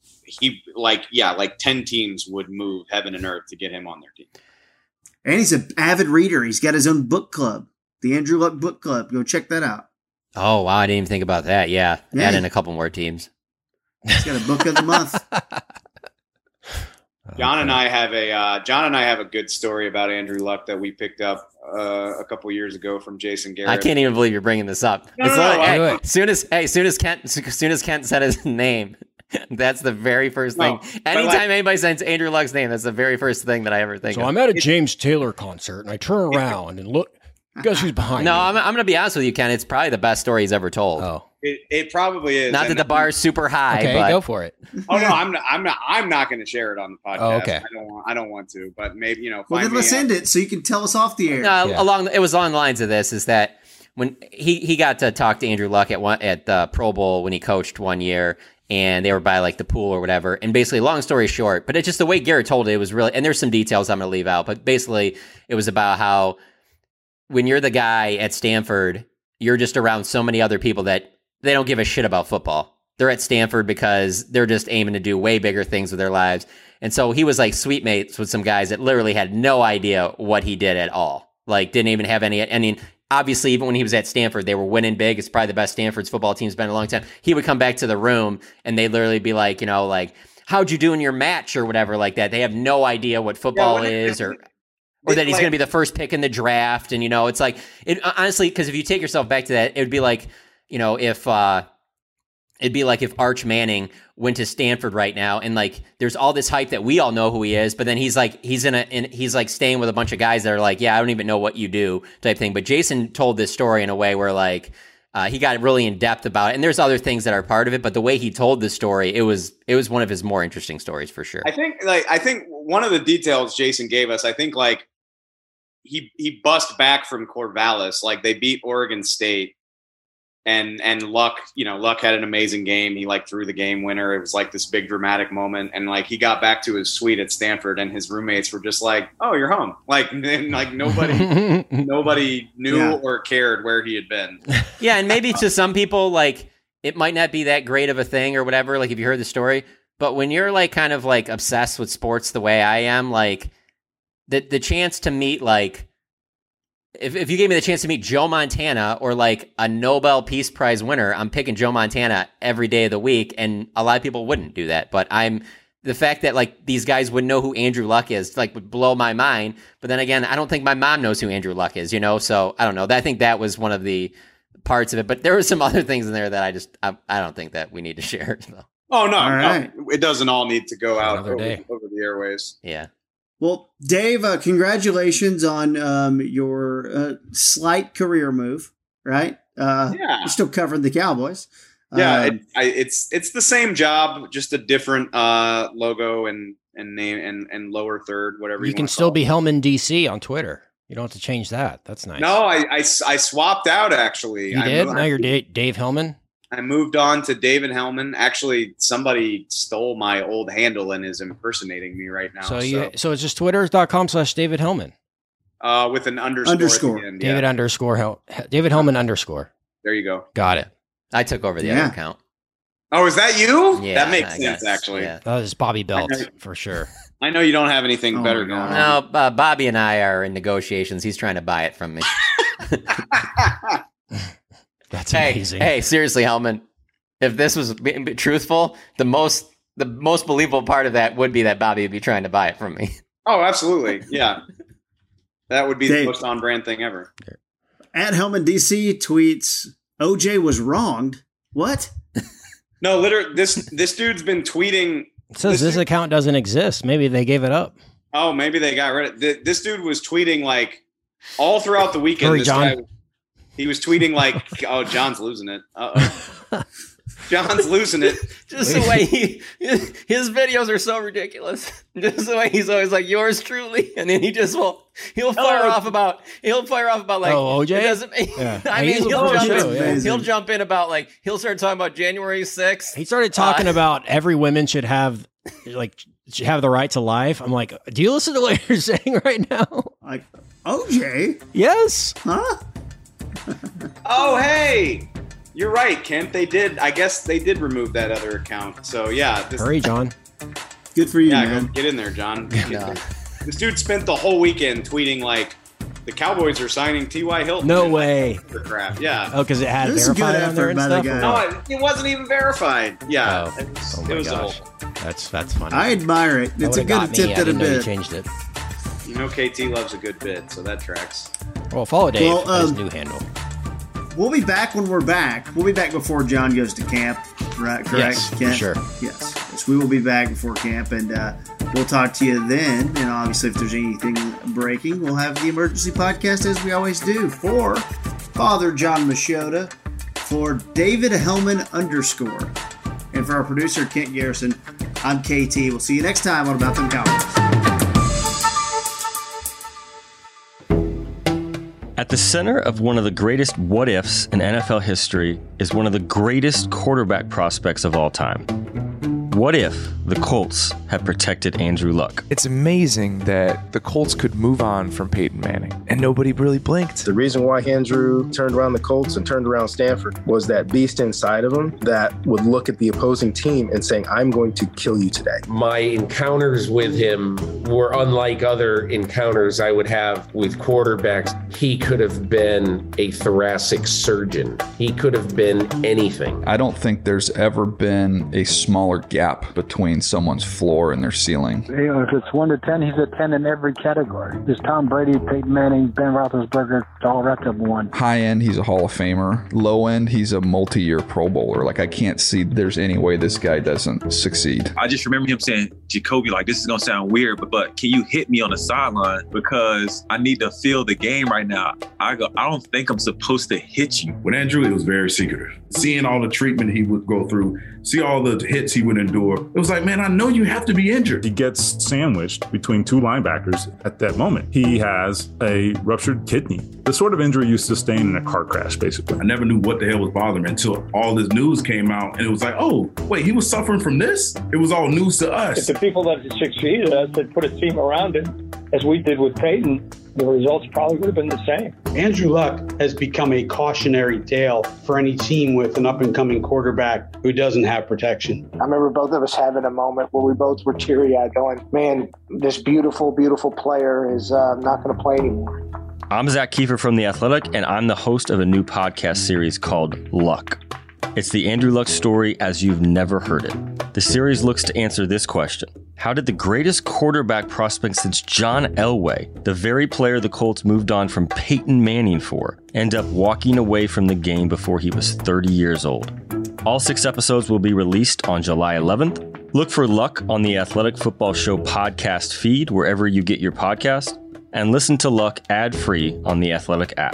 he, like, yeah, like ten teams would move heaven and earth to get him on their team. And he's an avid reader. He's got his own book club. The Andrew Luck Book Club. Go check that out. Oh, wow. I didn't even think about that. Yeah. yeah. Add in a couple more teams. He's got a book of the month. John and I have a uh, John and I have a good story about Andrew Luck that we picked up uh, a couple years ago from Jason Garrett. I can't even believe you're bringing this up. No, it's no, like, no, hey, no. soon as hey, soon as Kent soon as Kent said his name, that's the very first thing. No, Anytime like, anybody says Andrew Luck's name, that's the very first thing that I ever think so of. So I'm at a James Taylor concert and I turn around and look. Guess who's behind no, me? I'm, I'm going to be honest with you, Ken. It's probably the best story he's ever told. Oh, it, it probably is. Not that the bar is super high. Okay, but... go for it. Oh no, I'm not. I'm not. I'm not going to share it on the podcast. Oh, okay. I don't want. I don't want to. But maybe you know. Well, then let's end it so you can tell us off the air. No, yeah. along it was along the lines of this is that when he, he got to talk to Andrew Luck at one at the Pro Bowl when he coached one year. And they were by like the pool or whatever. And basically, long story short, but it's just the way Garrett told it, it was really, and there's some details I'm going to leave out, but basically it was about how when you're the guy at Stanford, you're just around so many other people that they don't give a shit about football. They're at Stanford because they're just aiming to do way bigger things with their lives. And so he was like sweet mates with some guys that literally had no idea what he did at all. Like didn't even have any, I mean, obviously, even when he was at Stanford, they were winning big. It's probably the best Stanford's football team's been in a long time. He would come back to the room and they'd literally be like, you know, like, how'd you do in your match or whatever like that. They have no idea what football yeah, is or or that he's like, going to be the first pick in the draft. And, you know, it's like, it honestly, because if you take yourself back to that, it would be like, you know, if, uh, it'd be like if Arch Manning went to Stanford right now and like there's all this hype that we all know who he is, but then he's like he's in a in, he's like staying with a bunch of guys that are like, yeah, I don't even know what you do type thing. But Jason told this story in a way where like uh, he got really in depth about it, and there's other things that are part of it, but the way he told the story, it was it was one of his more interesting stories for sure. I think like I think one of the details Jason gave us, I think like he he bust back from Corvallis, like they beat Oregon State. And and Luck, you know, Luck had an amazing game. He like threw the game winner. It was like this big dramatic moment. And like he got back to his suite at Stanford, and his roommates were just like, "Oh, you're home." Like and, like nobody nobody knew yeah. or cared where he had been. Yeah, and maybe to some people, like it might not be that great of a thing or whatever. Like if you heard the story, but when you're like kind of like obsessed with sports the way I am, like the the chance to meet like. If if you gave me the chance to meet Joe Montana or like a Nobel Peace Prize winner, I'm picking Joe Montana every day of the week. And a lot of people wouldn't do that. But I'm the fact that like these guys would know who Andrew Luck is, like would blow my mind. But then again, I don't think my mom knows who Andrew Luck is, you know? So I don't know. I think that was one of the parts of it. But there were some other things in there that I just, I, I don't think that we need to share. So. Oh, no, right. no. It doesn't all need to go out over, day. over the airways. Yeah. Well, Dave, uh, congratulations on um, your uh, slight career move, right? Uh, yeah. You're still covering the Cowboys. Yeah, Uh, it, I, it's it's the same job, just a different uh, logo and and name and, and lower third, whatever you, You can wanna still call be it. Hellman D C on Twitter. You don't have to change that. That's nice. No, I, I, I swapped out, actually. You I did? moved- Now you're Da- Dave Hellman? I moved on to David Hellman. Actually, somebody stole my old handle and is impersonating me right now. So So, you so it's just twitter.com slash David Hellman. uh, with an underscore. Underscore. At the end, David yeah. underscore Hel- David Hellman underscore. There you go. Got it. I took over the Yeah. other account. Oh, is that you? Yeah, that makes I sense, guess, actually. yeah. That was Bobby Belt Okay. for sure. I know you don't have anything Oh better my going God. on. No, uh, Bobby and I are in negotiations. He's trying to buy it from me. That's hey, amazing. hey, seriously, Hellman. If this was be- be truthful, the most the most believable part of that would be that Bobby would be trying to buy it from me. Oh, absolutely. Yeah. That would be Dave. the most on-brand thing ever. At Hellman D C tweets, O J was wronged. What? No, literally, this this dude's been tweeting. It says this dude- account doesn't exist. Maybe they gave it up. Oh, maybe they got rid of th- this dude was tweeting like all throughout the weekend. Hurry, this John. guy, he was tweeting like, "Oh, John's losing it. Uh-oh. John's losing it." Just the way he his videos are so ridiculous. Just the way he's always like yours truly, and then he just will he'll fire Oh. off about he'll fire off about like Oh, O J? it doesn't, Yeah. I He's mean a he'll pro jump show, in, yeah. he'll jump in about like he'll start talking about January sixth. He started talking Uh, about every woman should have like should have the right to life. I'm like, do you listen to what you're saying right now? Like, O J? Yes. Huh? Oh, hey, you're right, Kent. They did. I guess they did remove that other account. So yeah, this, Hurry, John. Good for you, yeah, go man. get in there, John. No. This dude spent the whole weekend tweeting like, "The Cowboys are signing T Y Hilton." No and, way. like, for crap. Yeah. Oh, because it had This is good verified on there effort and by the stuff. guy. No, it, it wasn't even verified. Yeah. Oh. It was, Oh it my was a gosh. whole. That's that's funny. I admire it. That It's a would've good got me. attempt I at a didn't know you bit. changed it. You know, K T loves a good bit, so that tracks. Well, follow Dave Well, on his um, new handle. We'll be back when we're back. We'll be back before John goes to camp. Right? Correct? Yes, for Kent? sure. Yes. Yes. We will be back before camp, and uh, we'll talk to you then. And obviously, if there's anything breaking, we'll have the emergency podcast as we always do. For Father John Machota, for David Hellman underscore, and for our producer Kent Garrison, I'm K T. We'll see you next time on About Them Cowboys. At the center of one of the greatest what-ifs in N F L history is one of the greatest quarterback prospects of all time. What if the Colts had protected Andrew Luck? It's amazing that the Colts could move on from Peyton Manning, and nobody really blinked. The reason why Andrew turned around the Colts and turned around Stanford was that beast inside of him that would look at the opposing team and saying, I'm going to kill you today. My encounters with him were unlike other encounters I would have with quarterbacks. He could have been a thoracic surgeon. He could have been anything. I don't think there's ever been a smaller gap between someone's floor and their ceiling. You know, if it's one to ten, he's a ten in every category. There's Tom Brady, Peyton Manning, Ben Roethlisberger, all wrapped up in one. High end, he's a Hall of Famer. Low end, he's a multi-year Pro Bowler. Like, I can't see there's any way this guy doesn't succeed. I just remember him saying, Jacoby, like, this is going to sound weird, but, but can you hit me on the sideline because I need to feel the game right now? I go, I don't think I'm supposed to hit you. With Andrew, it was very secretive. Seeing all the treatment he would go through, see all the hits he would endure, it was like, man, I know you have to be injured. He gets sandwiched between two linebackers at that moment. He has a ruptured kidney, the sort of injury you sustain in a car crash, basically. I never knew what the hell was bothering me until all this news came out, and it was like, oh, wait, he was suffering from this? It was all news to us. If the people that succeeded us had put a team around him, as we did with Peyton, the results probably would have been the same. Andrew Luck has become a cautionary tale for any team with an up-and-coming quarterback who doesn't have protection. I remember both of us having a moment where we both were teary-eyed going, man, this beautiful, beautiful player is uh, not going to play anymore. I'm Zach Kiefer from The Athletic, and I'm the host of a new podcast series called Luck. It's the Andrew Luck story as you've never heard it. The series looks to answer this question. How did the greatest quarterback prospect since John Elway, the very player the Colts moved on from Peyton Manning for, end up walking away from the game before he was thirty years old? All six episodes will be released on July eleventh. Look for Luck on the Athletic Football Show podcast feed wherever you get your podcast, and listen to Luck ad-free on the Athletic app.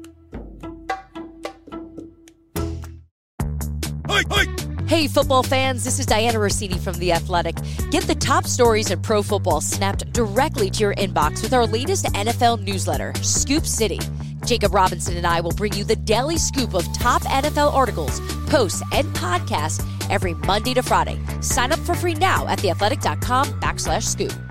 Hey, football fans, this is Diana Rossini from The Athletic. Get the top stories in pro football snapped directly to your inbox with our latest N F L newsletter, Scoop City. Jacob Robinson and I will bring you the daily scoop of top N F L articles, posts, and podcasts every Monday to Friday. Sign up for free now at theathletic.com backslash scoop.